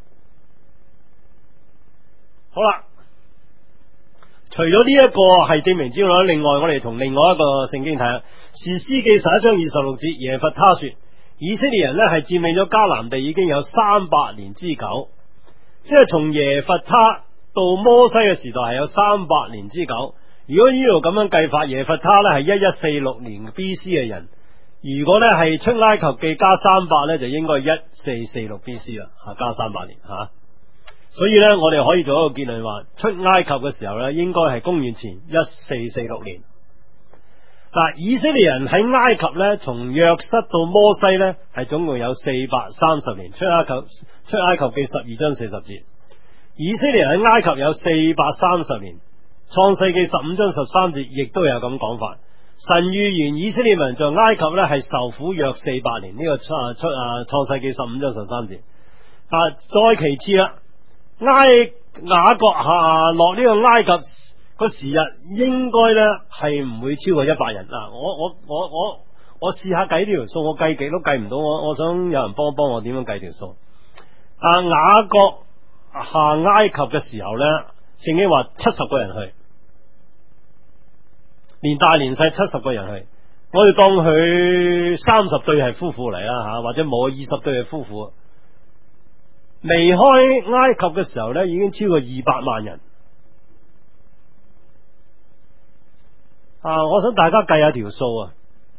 好啦，除咗呢一個係證明之外，另外我哋從另外一個聖經睇下，士師記十一章二十六節，耶弗他說，以色列人呢係佔領咗迦南地已經有三百年之久，即係從耶弗他到摩西嘅時代係有三百年之久。如果呢度咁樣計法，耶弗他呢係一一四六年 B C 嘅人。如果咧係出埃及記加三百咧，就應該係一四四六 B C 啦，吓加三百年吓、啊。所以咧，我哋可以做一個結論話，出埃及嘅時候咧，應該係公元前一四四六年。嗱，以色列人喺埃及咧，從約瑟到摩西咧，係總共有四百三十年。出埃及出埃及記十二章四十節，以色列人喺埃及有四百三十年。創世記十五章十三節亦都有咁講法。神預言以色列民在埃及咧係受苦約四百年，呢、這個出啊出啊創世記十五章十三節。啊，再其次啦，埃雅各下落呢個埃及個時日應該咧係唔會超過一百人。嗱、啊，我我我我我試下計呢條數，我計極都計唔到，我我想有人幫幫我點樣計條數。啊，雅各下埃及嘅時候咧，聖經話七十個人去。連大連細七十個人去，我哋當佢三十對係夫婦嚟啦吓，或者冇二十對係夫婦。離開埃及嘅時候咧，已經超過二百萬人。啊，我想大家計下條數啊，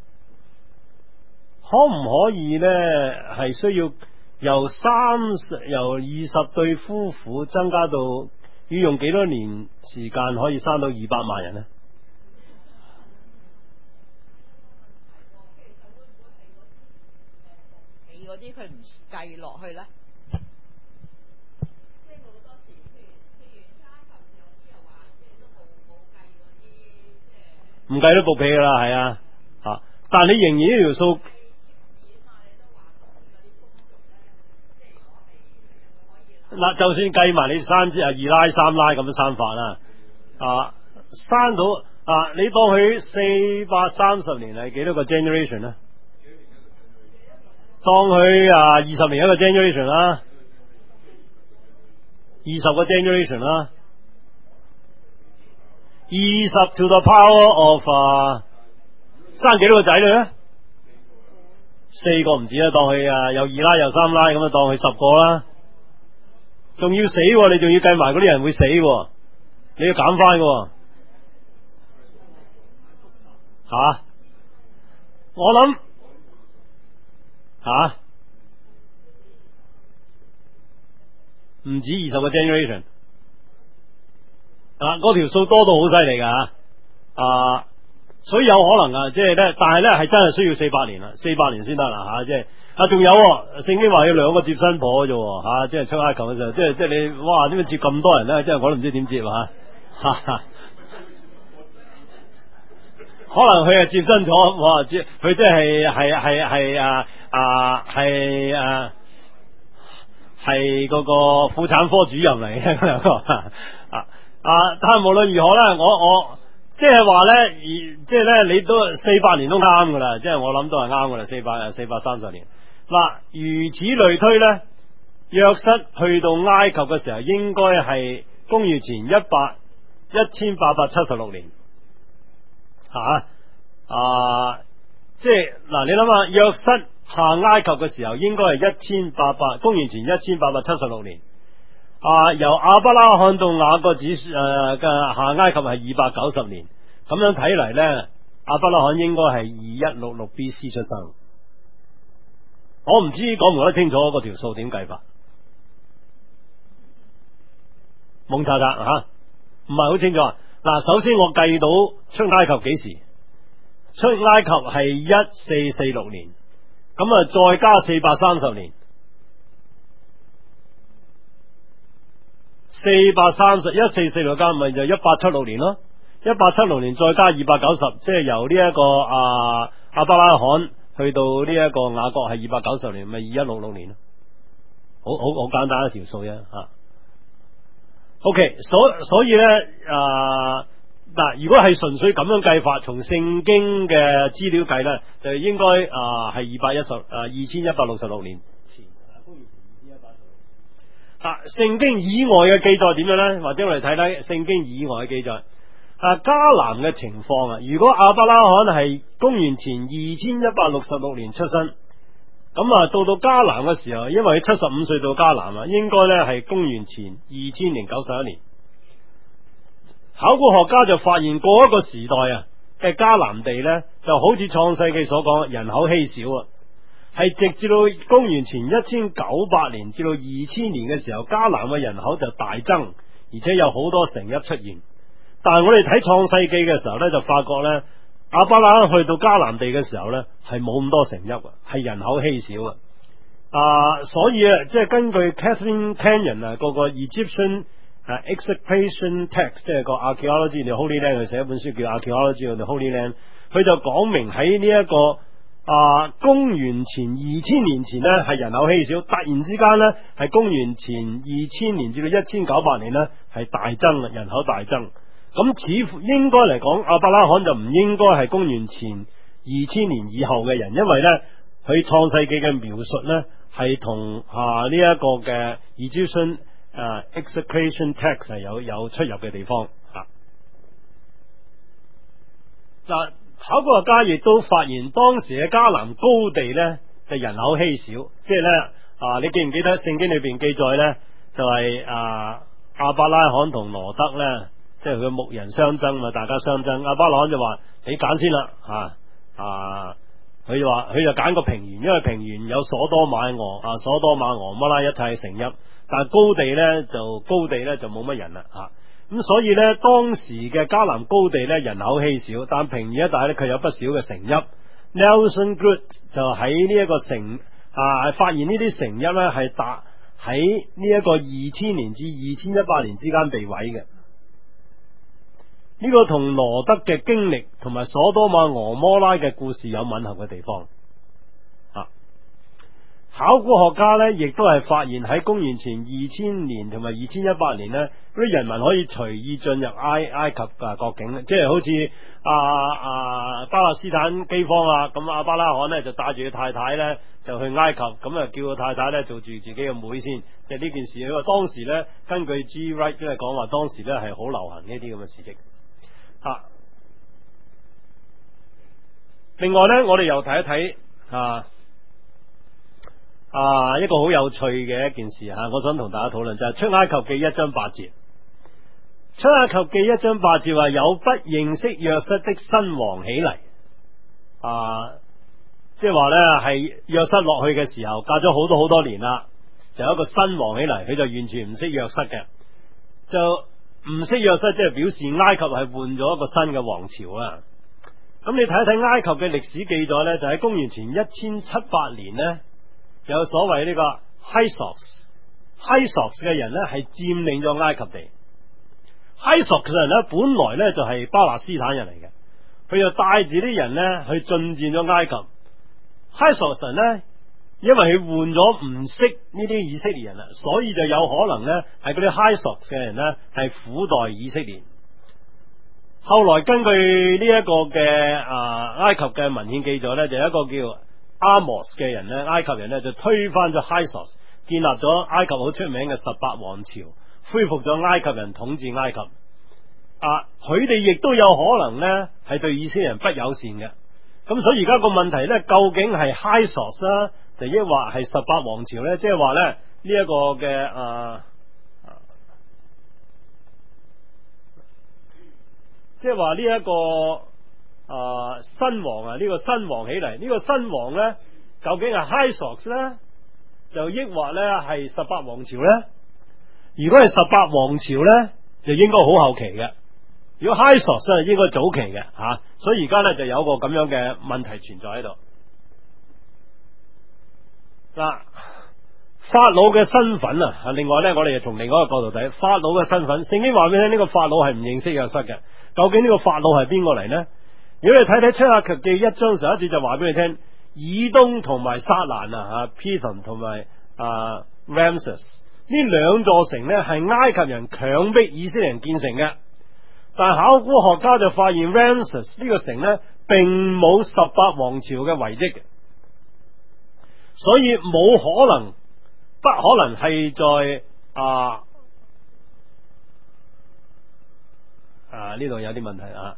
可唔可以咧係需要由三十由二十對夫婦增加到要用幾多年時間可以生到二百萬人呢？ 嗰啲佢唔計落去咧，即係好多時，譬如譬如埃及有啲又話，即係都冇冇計嗰啲，即係唔計都布皮噶啦，係啊，吓，但係你仍然呢條數，嗱，就算計埋你三支啊二拉三拉咁樣生法啦，啊，生到啊，你當佢四百三十年係幾多個 generation 咧？當佢啊二十年一個 generation 啦，二十個 generation 啦，二十 to the power of 啊，生幾多個仔女咧？四個唔止啦，當佢啊有二拉又三拉咁啊，當佢十個啦，仲要死，你仲要計埋嗰啲人會死，你要減翻嘅，吓、啊，我諗。吓，唔、啊、止二十個 generation，啊，嗰條數多到好犀利噶，啊，所以有可能啊，即係咧，但係咧係真係需要四百年啦，四百年先得啦吓，即係啊，仲有聖經話要兩個接新婆啫，吓、啊，即係出埃及嘅時候，即係即係你，哇，點解接咁多人咧？即係我都唔知點接吓，吓、啊。可能佢係接新咗，哇！接佢即係係係係啊啊係啊係嗰個婦產科主任嚟嘅嗰兩個啊啊！但係無論如何咧，我我即係話咧，即係咧，你都四百年都啱噶啦，即係我諗都係啱噶啦，四百四百三十年。嗱，如此類推咧，約瑟去到埃及嘅時候，應該係公元前一百一千八百七十六年。吓啊，啊！即係嗱，你諗下，約瑟下埃及嘅時候，應該係一千八百公元前一千八百七十六年。啊，由亞伯拉罕到雅各子誒嘅、呃、下埃及係二百九十年。咁樣睇嚟咧，亞伯拉罕應該係二一六六 B C 出生。 我唔知講唔講得清楚嗰條數點計法。蒙查查吓，唔係好清楚。嗱，首先我計到出埃及幾時？出埃及係一四四六年，咁啊再加四百三十年，四百三十一四四六加咪就一八七六年咯。一八七六年再加二百九十，即係由呢、這、一個啊亞伯拉罕去到呢一個雅各係二百九十年，咪二一六六年咯。好好好簡單一條數啫吓。OK， 所所以咧啊嗱，如果係純粹咁樣計法，從聖經嘅資料計咧，就應該啊係二百一十啊二千一百六十六年前啊，公元前二千一百六十六。啊，聖經以外嘅記載點樣咧？或者我哋睇睇聖經以外嘅記載。啊，迦南嘅情況啊，如果亞伯拉罕係公元前二千一百六十六年出生，咁啊到到迦南嘅時候，因為佢七十五歲到迦南啊，應該咧係公元前二千零九十一年。考古學家就發現過一個時代啊嘅迦南地咧，就好似創世記所講，人口稀少啊，係直至到公元前一千九百年至到二千年嘅時候，迦南嘅人口就大增，而且有好多城邑出現。但係我哋睇創世記嘅時候咧，就發覺咧，亞伯拉罕去到迦南地嘅時候咧，係冇咁多城邑啊，係人口稀少啊。啊，所以啊，即係根據 Kathleen Kenyon 啊，嗰個 Egyptian 啊 excavation text， 即係個 Archaeology in the Holy Land， 佢寫一本書叫 Archaeology in the Holy Land， 佢就講明喺呢一個啊公元前二千年前咧係人口稀少，突然之間咧係公元前二千年至到一千九百年咧係大增啊，人口大增。咁似乎應該嚟講，亞伯拉罕就唔應該係公元前二千年以後嘅人，因為咧佢創世記嘅描述咧係同啊呢一個嘅 Egyptian 誒 excavation text 係有有出入嘅地方吓。嗱、啊，考古學家亦都發現當時嘅迦南高地咧就人口稀少，即係咧啊，你記唔記得聖經裏邊記載咧就係、是、啊亞伯拉罕同羅德咧？即係佢牧人相爭嘛，大家相爭。亞伯拉罕就話：你揀先啦，吓啊！佢就話佢就揀個平原，因為平原有所多瑪俄啊，所多瑪俄摩拉一切城邑，但係高地咧就高地咧就冇乜人啦吓。咁、啊、所以咧當時嘅迦南高地咧人口稀少，但平原一帶咧佢有不少嘅城邑。Nelson Good 就喺呢一個城啊，發現呢啲城邑咧係達喺呢一個二千年至二千一百年之間被毀嘅。呢個同羅德嘅經歷同埋所多瑪俄摩拉嘅故事有吻合嘅地方啊！考古學家呢亦都係發現喺公元前二千年同埋二千一百年呢，嗰啲人民可以隨意進入埃埃及嘅國境，即係好似啊啊巴勒斯坦饑荒啊，咁亞伯拉罕呢就帶住佢太太呢就去埃及，咁啊叫個太太呢做住自己嘅妹先，即係呢件事。因為當時呢，根據 G. Wright 即係講話，當時呢係好流行呢啲咁嘅事蹟。啊！另外咧，我哋又睇一睇啊啊一個好有趣嘅一件事吓、啊，我想同大家討論就係、是、出埃及記一章八節。出埃及記一章八節話有不認識約瑟的新王起嚟，啊，即係話咧係約瑟落去嘅時候，隔咗好多好多年啦，就有一個新王起嚟，佢就完全唔識約瑟嘅，就。唔識約瑟，即係表示埃及係換咗一個新嘅王朝啊！咁你睇一睇埃及嘅歷史記載呢，就喺公元前一千七百年呢，有所謂呢個 Hyksos，Hyksos 嘅人呢係佔領咗埃及地。Hyksos 嘅人呢本來呢就係巴勒斯坦人嚟嘅，佢就帶住啲人呢去進佔咗埃及。Hyksos 人呢，因為佢換咗唔識呢啲以色列人啦，所以就有可能呢係嗰啲 Hyksos 嘅人呢係苦代以色列。後來根據呢一個嘅啊埃及嘅文獻記載呢，就有一個叫 Amos 嘅人呢，埃及人呢就推翻咗 Hyksos，建立咗埃及好出名嘅十八王朝，恢復咗埃及人統治埃及。啊，佢哋亦都有可能呢係對以色列人不友善嘅。咁所以而家個問題呢，究竟係 Hyksos 啦，就抑或係十八王朝咧，即係話咧呢一、這個嘅啊，即係話呢一個啊新王啊，呢、這個新王起嚟，呢、這個新王咧究竟係 Hyksos 咧，就抑或咧係十八王朝咧？如果係十八王朝咧，就應該好後期嘅；如果 Hyksos 咧，應該早期嘅吓、啊。所以而家咧就有個咁樣嘅問題存在喺度。嗱，法老嘅身份啊，另外咧，我哋就從另外一個角度睇法老嘅身份。聖經話俾你聽，呢、這個法老係唔認識約瑟嘅。究竟呢個法老係邊個嚟呢？如果你睇睇出埃及記一章十一節，就話俾你聽，以東同埋撒蘭啊，Pithom 同埋啊 Ramses 呢兩座城呢，係埃及人強迫以色列人建成嘅。但係考古學家就發現 Ramses 呢個城呢，並冇十八王朝嘅遺跡嘅，所以冇可能，不可能係在啊啊呢度有啲問題啊，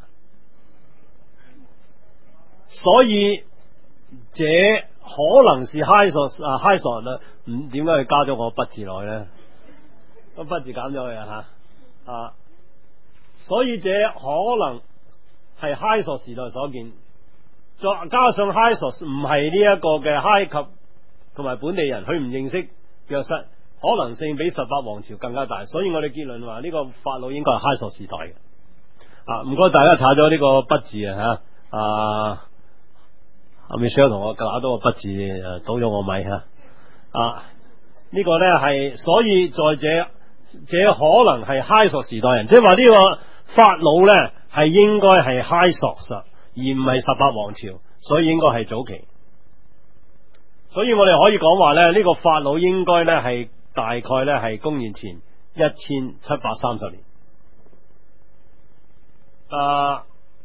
所以這可能是 Hyksos 啊 Hyksos 啦，唔點解佢加咗個不字落去咧？個不字減咗佢啊吓啊，所以這可能係 Hyksos 時代所建，再加上 Hyksos 唔係呢一個嘅埃及同埋本地人，佢唔認識約瑟，可能性比十八王朝更加大，所以我哋結論話呢個法老應該係 Hyksos 時代嘅。啊，唔該大家查咗呢個不字啊吓，啊阿 Michelle 同我打多個不字，誒倒咗我米吓，啊呢、這個咧係，所以在這這可能係 Hyksos 時代人，即係話呢個法老咧係應該係 Hyksos 而唔係十八王朝，所以應該係早期。所以我哋可以講話咧，呢、這個法老應該咧係大概咧係公元前一千七百三十年。啊，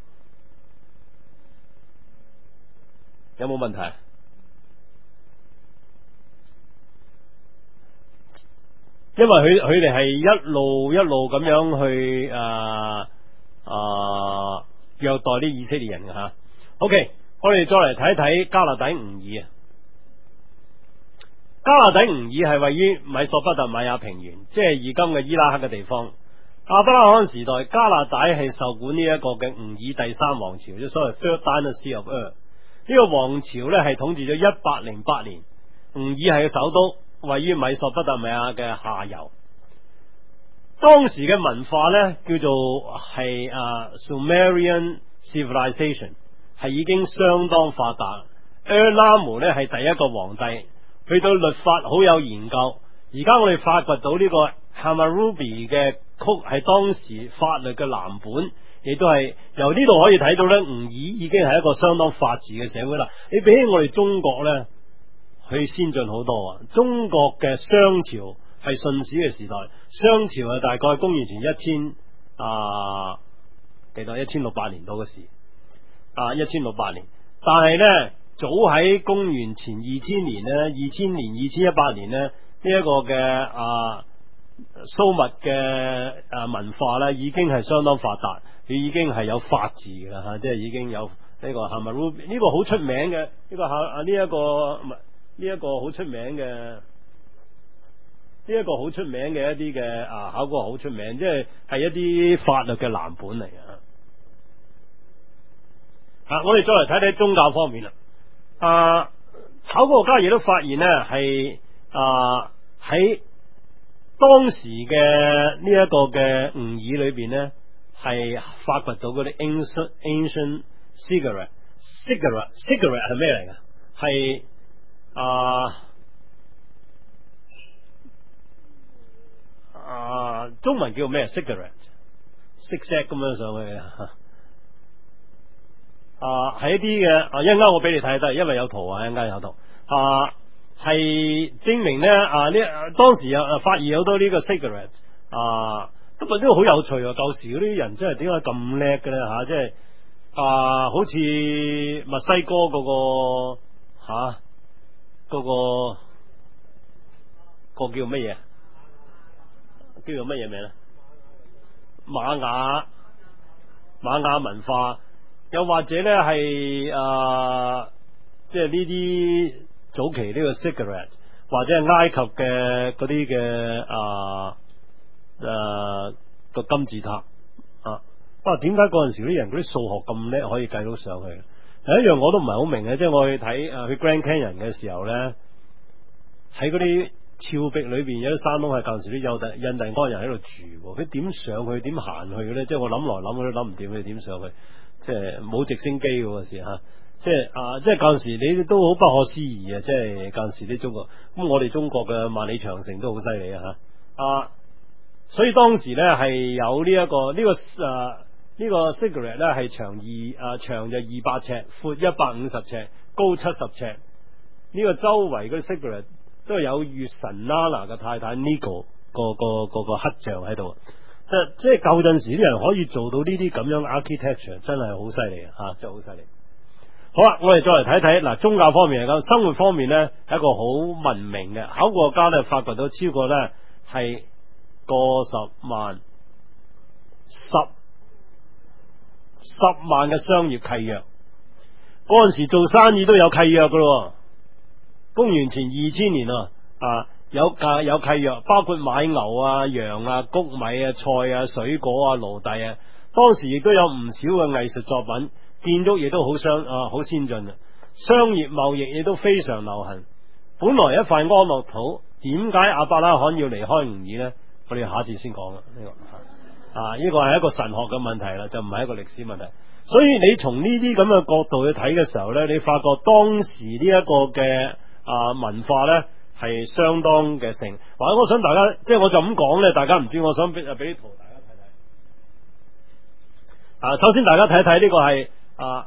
有冇問題？因為佢佢哋係一路一路咁樣去啊啊虐待啲以色列人嘅吓。OK， 我哋再嚟睇睇加勒底吾爾啊。加勒底吾爾係位於米索不達米亞平原，即係而今嘅伊拉克嘅地方。亞伯拉罕時代，加勒底係受管呢一個嘅吾爾第三王朝，即所謂 Third Dynasty of Ur。呢個王朝咧係統治咗一百零八年，吾爾係首都，位於米索不達米亞嘅下游。當時嘅文化咧叫做係啊 Sumerian Civilization， 係已經相當發達。Ur Nammu 咧係第一個皇帝，去到律法好有研究。而家我哋發掘到呢個 Hammurabi 嘅曲係當時法律嘅藍本，亦都係由呢度可以睇到咧，吾爾已經係一個相當法治嘅社會啦。你比起我哋中國咧，佢先進好多啊！中國嘅商朝係信史嘅時代，商朝係大概公元前一千啊，記得一千六百年到嘅事啊，一千六百年。但係咧，早喺公元前二千年咧，二千年、二千一百年咧，呢、這、一個嘅啊。蘇密嘅誒文化咧，已經係相當發達，佢已經係有法治㗎啦吓，即係已經有呢個 Hammurabi 呢個好出名嘅呢、這個啊呢一個呢一個好出名嘅呢一個好出名嘅一啲嘅啊考古好出名，即係係一啲法律嘅藍本嚟嘅。啊，我哋再嚟睇睇宗教方面啦。啊，考古學家亦都發現咧，係啊喺。當時嘅呢一個嘅吾爾裏邊咧，係發掘到嗰啲 ancient ancient cigarette cigarette cigarette 係咩嚟噶？係啊啊中文叫咩 cigarette 色色咁樣上去啊，係一啲嘅啊，一陣間我俾你睇得，因為有圖啊，一陣間有圖啊。係證明咧啊！呢當時有發現好多呢個 cigarette 啊，不過呢個好有趣啊！舊時嗰啲人真係點解咁叻嘅咧吓？即係啊，好似墨西哥嗰、嗰個吓，嗰、啊嗰個、嗰個叫乜嘢？叫做乜嘢名咧？瑪雅瑪雅文化，又或者咧係啊，即係呢啲。早期呢個 cigarette 或者係埃及嘅嗰啲嘅啊誒個金字塔啊，不過點解嗰陣時啲人嗰啲數學咁叻可以計到上去？ 有一樣我都唔係好明嘅，即係我去睇誒去 Grand Canyon 嘅時候咧，喺嗰啲峭壁裏邊有啲山窿係舊時啲印第印第安人喺度住，佢點上去點行去嘅咧？即係我諗來諗去都諗唔掂，佢點上去？即係冇直升機嗰時吓。即係啊！即係舊時你都好不可思議啊！即係舊時啲中國，咁我哋中國嘅萬里長城都好犀利啊！吓啊！所以當時咧係有呢、這、一個呢、這個誒呢、啊這個 cigarette 咧係長二誒、啊、長就二百尺，闊一百五十尺，高七十尺。呢、這個周圍嗰啲 cigarette 都係有月神 Nana 嘅太太 Nigo 個個個個黑像喺度。即係即係舊陣時啲人可以做到呢啲咁樣 architecture，真係好犀利啊！吓，真係好犀利。好啦，我哋再嚟睇睇嗱，宗教方面嚟講，生活方面咧係一個好文明嘅。考古學家咧發掘到超過咧係過十萬十十萬嘅商業契約。嗰陣時做生意都有契約噶咯，公元前二千年啊，啊有價有契約，包括買牛啊、羊啊、穀米啊、菜啊、水果啊、奴隸啊。當時亦都有唔少嘅藝術作品。建築亦都好相啊，好先進啊！商業貿易亦都非常流行。本來一塊安樂土，點解亞伯拉罕要離開吾爾呢？我哋下一次先講啦。呢、這個啊，呢、這個係一個神學嘅問題啦，就唔係一個歷史問題。所以你從呢啲咁嘅角度去睇嘅時候呢，你發覺當時呢一個嘅啊文化呢係相當嘅盛。或者我想大家，即係我就咁講呢，大家唔知，我想俾俾啲圖大家睇睇。啊，首先大家睇一睇呢個係。啊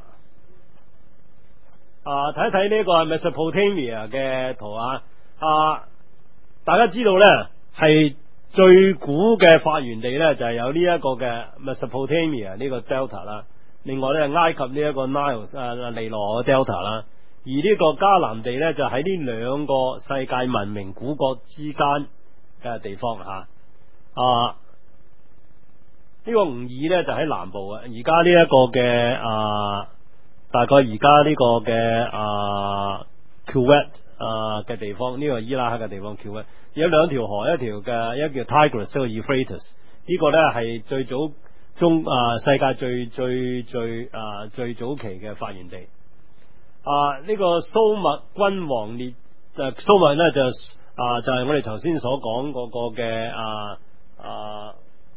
啊！睇一睇呢個係 Mesopotamia 嘅圖啊！啊，大家知道咧係最古嘅發源地咧就係、是、有呢一個嘅 Mesopotamia 呢個 Delta 啦。另外咧埃及呢一個 Nile 啊尼羅嘅 Delta 啦。而呢個迦南地咧就喺呢兩個世界文明古國之間嘅地方吓啊。呢個吾爾咧就喺南部啊，而家呢一個嘅啊，大概而家呢個嘅啊 Kuwait 啊嘅地方，呢、這個伊拉克嘅地方 Kuwait 有兩條河，一條嘅一個叫 Tigris， 一個 Euphrates， 呢個咧係最早中啊世界最最最啊最早期嘅發源地啊。呢、這個蘇麥君王列誒蘇麥咧就啊就係、是、我哋頭先所講嗰個嘅啊啊。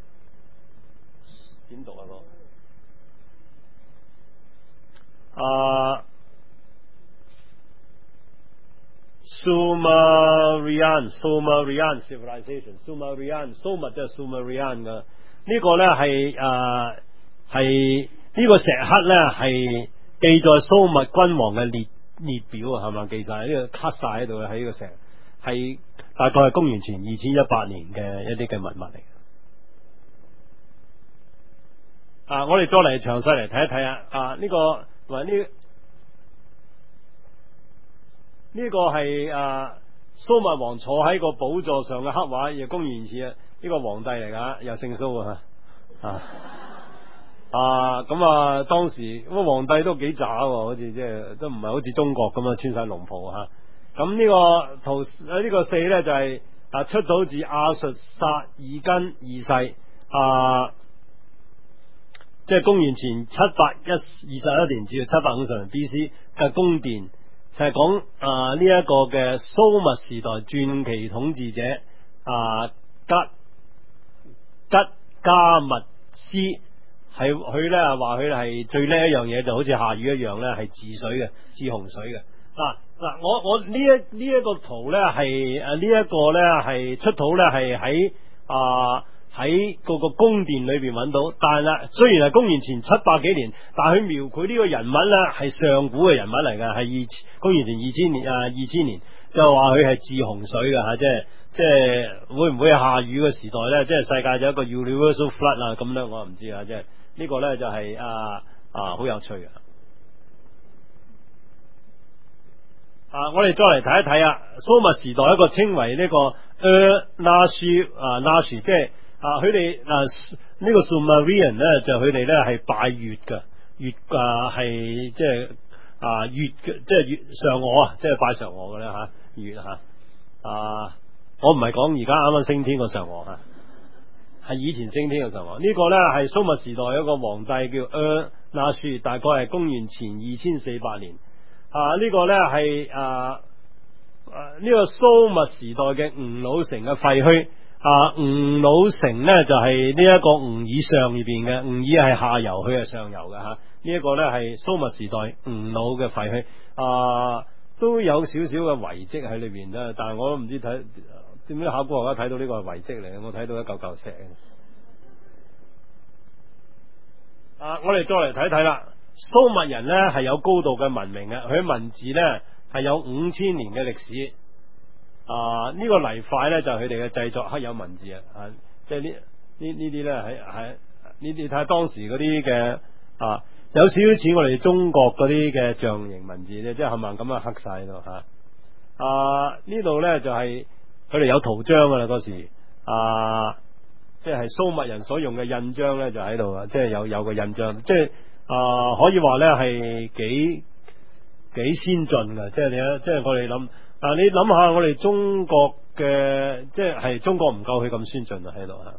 點讀啊？個啊 Sumerian Sumerian civilization Sumerian 蘇密即係 Sumerian 嘅呢個咧係誒係呢個石刻咧係記載蘇密君王嘅列列表啊，係嘛？記晒呢個刻晒喺度喺呢個石係大概係公元前二千一百年嘅一啲嘅文物嚟。啊！我哋再嚟詳細嚟睇一睇啊！啊，呢、這個或呢呢個係啊蘇密王坐喺個寶座上嘅刻畫，亦公元前啊呢個皇帝嚟噶，又姓蘇啊！啊啊咁啊，當時咁啊皇帝都幾渣，好似即係都唔係好似中國咁啊穿晒龍袍吓。咁呢個圖啊呢個四咧就係、是、啊出土自亞述薩爾根二世啊。即係公元前七百一二十一年至到七百五十年 B C 嘅宮殿，就係講啊呢一個嘅蘇密時代傳奇統治者啊吉吉加密斯，係佢咧話佢係最叻一樣嘢，就好似夏禹一樣咧係治水嘅，治洪水嘅。嗱嗱，我我呢一呢一個圖咧係誒呢一個咧係出土咧係喺啊。喺個個宮殿裏邊揾到，但係啦，雖然係公元前七百幾年，但係佢描繪呢個人物咧係上古嘅人物嚟嘅，係二公元前二千年啊二千年，就話佢係治洪水嘅吓，即係即係會唔會係夏禹嘅時代咧？即係世界就一個 universal flood 啊咁咧，我唔知啊，即係呢個咧就係、是、啊啊好有趣嘅。啊，我哋再嚟睇一睇啊，蘇密時代一個稱為呢個 Er Nashi 啊 Nashi 即係。啊！佢哋啊呢個 Sumerian 咧就佢哋咧係拜月嘅月啊係即係啊月嘅即係月嫦娥啊即係拜嫦娥嘅咧吓月吓啊！我唔係講而家啱啱升天個嫦娥吓，係以前升天嘅嫦娥。呢個咧係蘇密時代有一個皇帝叫 Er 那說大概係公元前二千四百年。啊，呢、這個呢係啊呢、這個蘇密時代嘅吳老城嘅廢墟。啊，吳老城呢就係呢一個吳爾上裏邊嘅，吳爾係下游，佢係上游嘅吓。呢、這、一個呢係蘇密時代吳老嘅廢墟。啊，都有少少嘅遺跡喺裏邊啦，但係我都唔知睇點解考古學家睇到呢個係遺跡嚟，我睇到一嚿嚿石。啊，我哋再嚟睇睇啦，蘇密人呢係有高度嘅文明嘅，佢文字呢係有五千年嘅歷史。啊，呢、這個泥塊呢就係佢哋嘅製作刻有文字啊，即係呢呢呢啲呢喺喺呢啲睇下當時嗰啲嘅啊。有少少似我哋中國嗰啲嘅象形文字咧，即係冚唪唥咁啊，刻晒喺度吓。啊，呢度咧就係佢哋有圖章噶啦，嗰時啊，即係蘇密人所用嘅印章咧就喺度啊，即係有有個印章，即係啊可以話咧係幾幾先進噶，即係你即係我哋諗啊，你諗下我哋中國嘅，即係係中國唔夠佢咁先進啊喺度吓。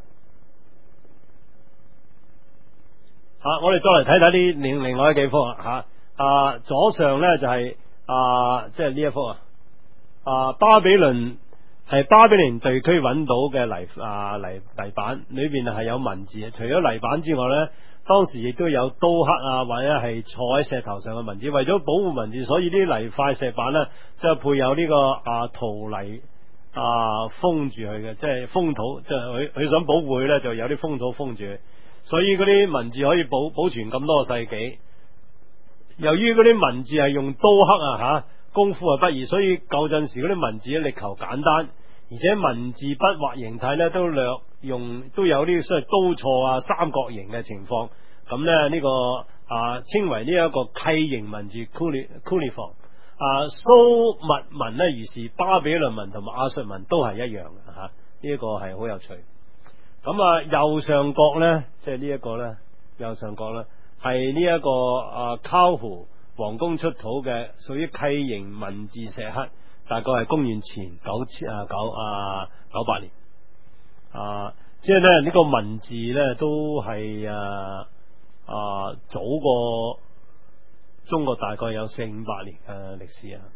啊！我哋再嚟睇睇啲另另外幾幅啊吓，啊左上咧就係、是、啊即係呢一幅啊，啊巴比倫係巴比倫地區揾到嘅泥啊泥泥板，裏邊係有文字，除咗泥板之外咧，當時亦都有刀刻啊或者係坐喺石頭上嘅文字。為咗保護文字，所以啲泥塊石板咧就配有呢、這個啊陶泥啊封住佢嘅，即係封土，即係佢佢想保護佢咧，就有啲封土封住佢。所以嗰啲文字可以保保存咁多個世紀。由於嗰啲文字係用刀刻啊吓，功夫係不易，所以舊陣時嗰啲文字咧力求簡單，而且文字筆畫形態咧都略用都有啲所謂刀錯啊、三角形嘅情況。咁咧呢、這個啊稱為呢一個契形文字 cuneiform 啊，蘇密文咧如是，巴比倫文同埋亞述文都係一樣嘅吓，呢、這、一個係好有趣。咁啊，右上角咧，即係呢一個咧，右上角咧係呢一個啊考胡皇宮出土嘅，屬於契形文字石刻，大概係公元前九千啊九啊九百年啊，即係咧呢個文字咧都係啊啊早過中國大概有四五百年嘅歷史啊。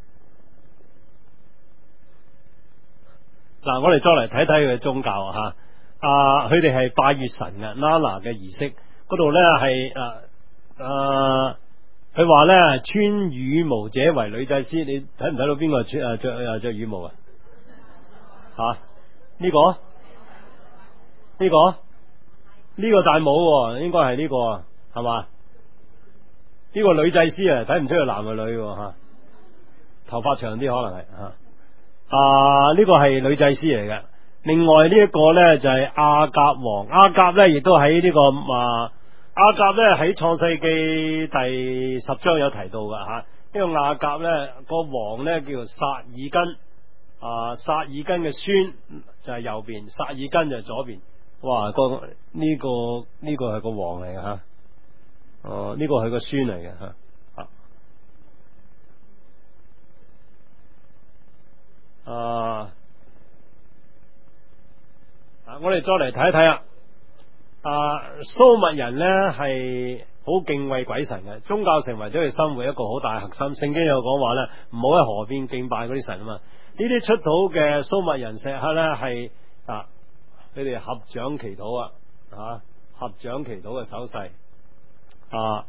嗱，我哋再嚟睇睇佢嘅宗教啊。啊！佢哋係拜月神嘅 Nana 嘅儀式，嗰度咧係誒誒，佢話咧穿羽毛者為女祭司，你睇唔睇到邊個穿誒着誒着羽毛啊？吓、這、呢個呢、這個呢、這個戴帽，應該係呢個係嘛？呢、這個女祭司啊，睇唔出係男係女吓、啊，頭髮長啲可能係吓啊！呢、這個係女祭司嚟嘅。另外呢一個呢，就係亞甲王，亞甲呢亦都喺呢個啊亞甲呢喺創世記第十章有提到噶吓，呢、這個亞甲呢個王呢叫做撒爾根，啊撒爾根嘅孫就係右邊，撒爾根就係左邊。哇，個呢、這個呢、這個係個王嚟嘅吓，哦呢個係個孫嚟嘅吓。啊我哋再嚟睇一睇啊！啊，蘇密人呢係好敬畏鬼神嘅，宗教成為咗佢生活一個好大嘅核心。聖經有講話呢，唔好喺河邊敬拜嗰啲神啊嘛。呢啲出土嘅蘇密人石刻呢，係啊，佢哋合掌祈禱啊，啊，合掌祈禱嘅手勢啊，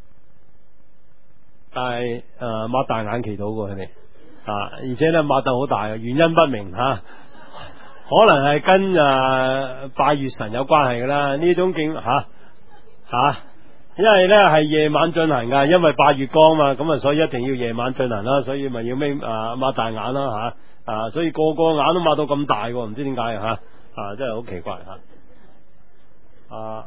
但係誒擘大眼祈禱過佢哋啊，而且呢擘得好大嘅，原因不明吓。啊可能係跟誒、呃、拜月神有關係噶啦，呢種敬吓吓，因為咧係夜晚進行噶，因為拜月光嘛，咁啊所以一定要夜晚進行啦，所以咪要眯誒擘大眼啦吓啊，所以個個眼都擘到咁大，唔知點解吓啊，真係好奇怪吓啊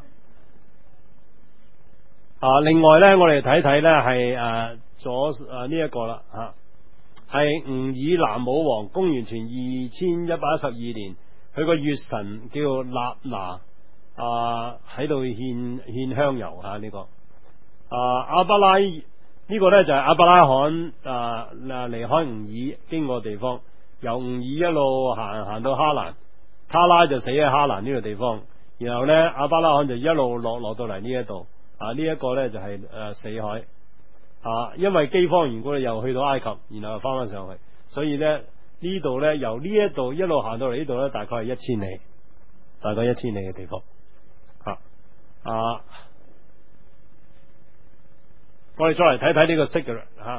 啊！另外咧，我哋睇睇咧係誒左誒呢一個啦吓。係吳爾南武王公元前二千一百一十二年，佢個月神叫納拿啊，喺度獻獻香油吓呢個啊阿巴拉呢、這個呢就係阿巴拉罕啊離開吳爾經過地方，由吳爾一路行行到哈蘭，他拉就死喺哈蘭呢個地方，然後呢，阿巴拉罕就一路落落到嚟呢一度啊，呢、這、一個咧就係、是、誒、呃、死海啊，因為饑荒緣故咧又去到埃及，然後又翻翻上去，所以咧呢度咧由呢一度一路行到嚟呢度咧，大概係一千里，大概一千里嘅地方。啊啊，我哋再嚟睇睇呢個 cigarette 吓。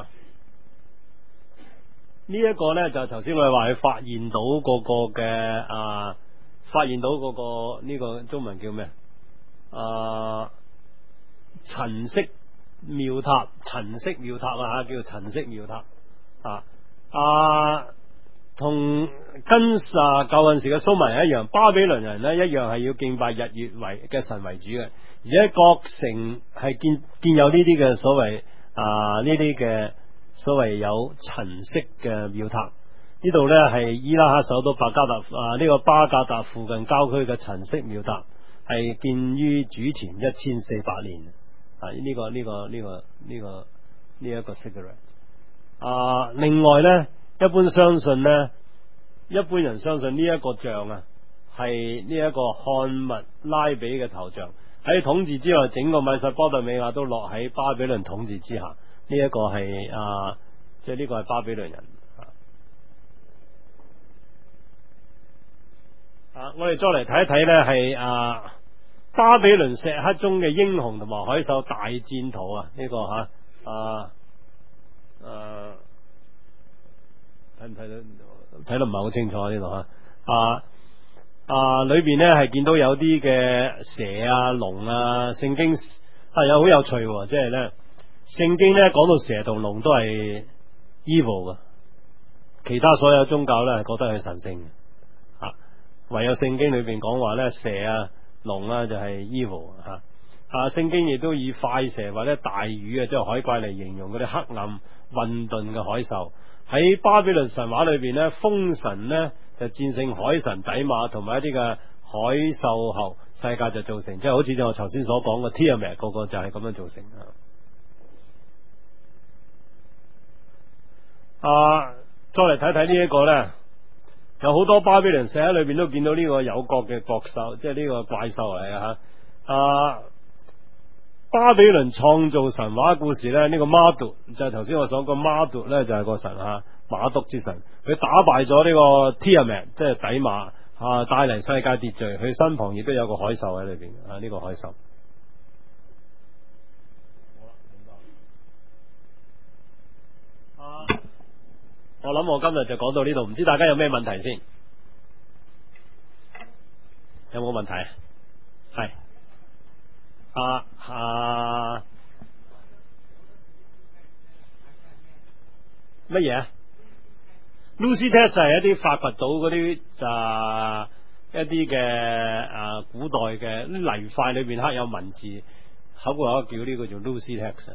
呢一個咧就頭先我哋話佢發現到嗰個嘅啊，發現到嗰個呢個中文叫咩啊？陳式廟塔，陳式廟塔啊，叫做陳式廟塔啊啊，同跟啊舊陣時嘅蘇民人一樣，巴比倫人呢一樣係要敬拜日月為嘅神為主嘅，而且各城係建建有呢啲嘅所謂啊呢啲嘅。所謂有陳式嘅廟塔，呢度呢係伊拉克首都巴格達啊，呢、這個巴格達附近郊區嘅陳式廟塔係建於主前一千四百年啊！呢、這個呢、這個呢、這個呢、這個呢一、這個 cigarette 啊，另外呢，一般相信呢，一般人相信呢一個像啊係呢一個漢密拉比嘅頭像，喺統治之外，整個米索波特米亞都落喺巴比倫統治之下。呢一個係啊，即係呢個係巴比倫人啊！我哋再嚟睇一睇呢係啊巴比倫石刻中嘅英雄同埋海獸大戰圖啊！呢、這個吓啊啊睇唔睇到？睇得唔係好清楚啊！呢度吓啊啊裏邊呢係見到有啲嘅蛇啊、龍啊，聖經啊有好有趣，即係呢。聖經咧講到蛇同龍都係 evil 嘅，其他所有宗教咧係覺得係神聖嘅，啊，唯有聖經裏邊講話咧蛇啊、龍啊就係 evil 吓，啊，聖經亦都以快蛇或者大魚啊，即係海怪嚟形容嗰啲黑暗混沌嘅海獸。喺巴比倫神話裏邊咧，風神呢就戰勝海神底馬同埋一啲嘅海獸後，世界就造成，即係好似我頭先所講嘅 Tiamat 個個就係咁樣造成啊。啊！再嚟睇睇呢一個呢，有好多巴比倫石喺裏邊都見到呢個有角嘅角獸，即係呢個怪獸嚟嘅吓。啊！巴比倫創造神話故事呢，呢、這個馬杜就係頭先我所講馬杜呢，就係個神吓，馬督之神。佢打敗咗呢個 Tiamat，即係底馬啊，帶嚟世界秩序。佢身旁亦都有個海獸喺裏邊啊，呢、這個海獸。我諗我今日就講到呢度，唔知大家有咩問題先？有冇問題？係啊啊乜嘢？Lucy Test 係一啲發掘到嗰啲啊一啲嘅啊古代嘅泥塊裏邊刻有文字，口話叫呢個叫 Lucy Test。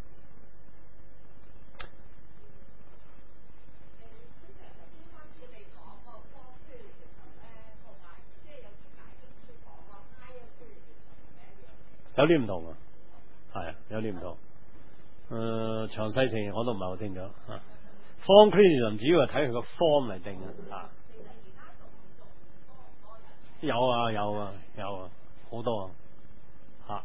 有啲唔同啊，係啊，有啲唔同。誒、呃，詳細情形我都唔係好清楚啊。Form criticism 主要係睇佢個 form 嚟定啊。有啊，有啊，有啊，好多啊。吓。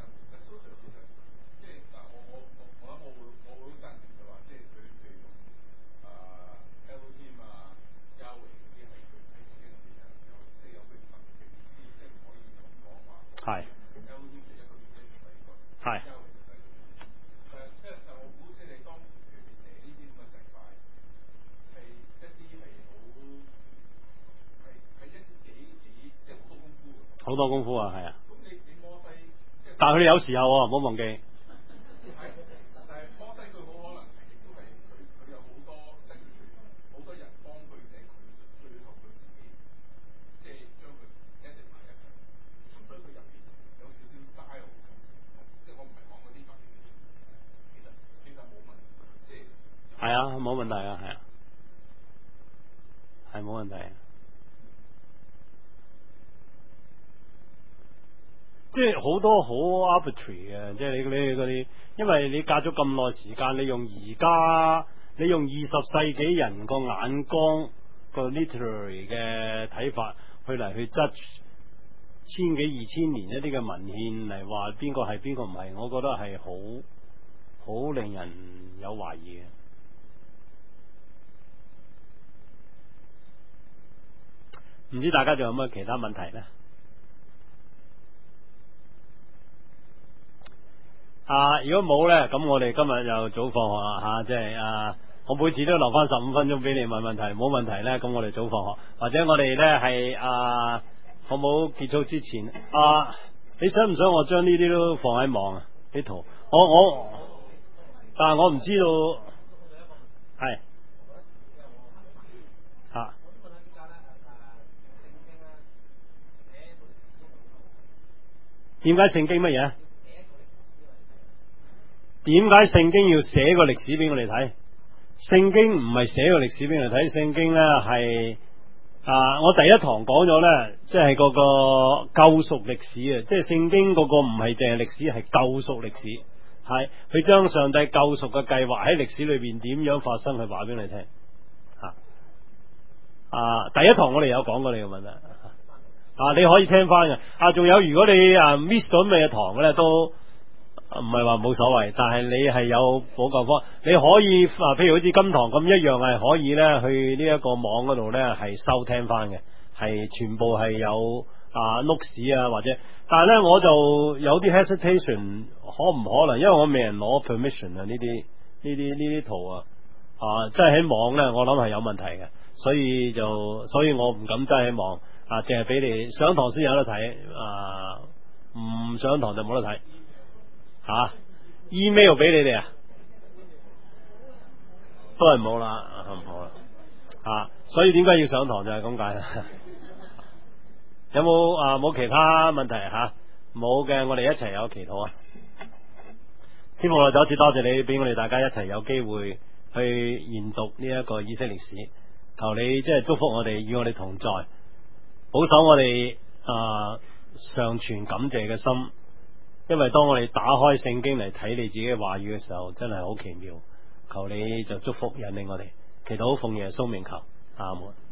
係。係，誒，即係就我估，即係你當時譬如你寫呢啲咁嘅石塊，係一啲係好，係係一幾幾，即係好多功夫嘅。好多功夫啊，係啊。咁你你摩西，即係但係佢哋有時候唔好忘記。係，但係摩西佢好可能亦都係佢佢有好多識好多人幫佢寫，佢最後佢自己即係將佢 edit 埋一齊，咁所以佢入邊有少少 style。即係我唔係講嗰啲特別嘅，其實其實冇問題，即係係啊，冇問題啊，係啊，係冇問題啊。即係好多好 arbitrary 嘅，即係你你嗰啲，因為你隔咗咁耐時間，你用而家你用二十世紀人個眼光個 literary 嘅睇法去嚟去 judge 千幾二千年一啲嘅文獻嚟話邊個係邊個唔係，我覺得係好好令人有懷疑嘅。唔知大家仲有乜其他問題呢？啊，如果冇呢，咁我哋今日又早放學啦吓，即係啊，我每次都留翻十五分鐘俾你問問題，冇問題呢，咁我哋早放學，或者我哋呢係啊，好冇結束之前啊，你想唔想我將呢啲都放喺網啊？啲圖，我我，但係我唔知道，係啊。點解聖經乜嘢？點解聖經要寫個歷史俾我哋睇？聖經唔係寫個歷史俾我哋睇，聖經呢係啊，我第一堂講咗呢，即係嗰個救贖歷史啊，即係聖經嗰個唔係淨係歷史，係救贖歷史，係佢將上帝救贖嘅計劃喺歷史裏邊點樣發生，去話俾你聽。啊啊，第一堂我哋有講過你嘅問題。啊，你可以聽翻嘅。啊，仲有如果你啊 miss 咗咩堂嘅咧，都唔係話冇所謂，但係你係有補救方，你可以啊，譬如好似今堂咁一樣係可以咧去呢一個網嗰度咧係收聽翻嘅，係全部係有啊 notes 啊或者，但係咧我就有啲 hesitation，可唔可能？因為我未人攞 permission 啊，呢啲呢啲呢啲圖啊，啊，即係喺網咧，我諗係有問題嘅，所以就所以我唔敢真係喺網。啊，淨係俾你上堂先有得睇，啊，唔上堂就冇得睇。吓、啊、email 俾你哋啊，都係冇啦，唔好啦。啊，所以點解要上堂就係咁解啦。有冇啊？冇其他問題吓？冇、啊、嘅，我哋一齊有祈禱啊！天父，我再一次多謝你，俾我哋大家一齊有機會去研讀呢一個以色列史。求你即係祝福我哋，與我哋同在。保守我哋啊，常存感謝嘅心，因為當我哋打開聖經嚟睇你自己嘅話語嘅時候，真係好奇妙。求你就祝福引領我哋，祈禱奉耶穌名求，阿門。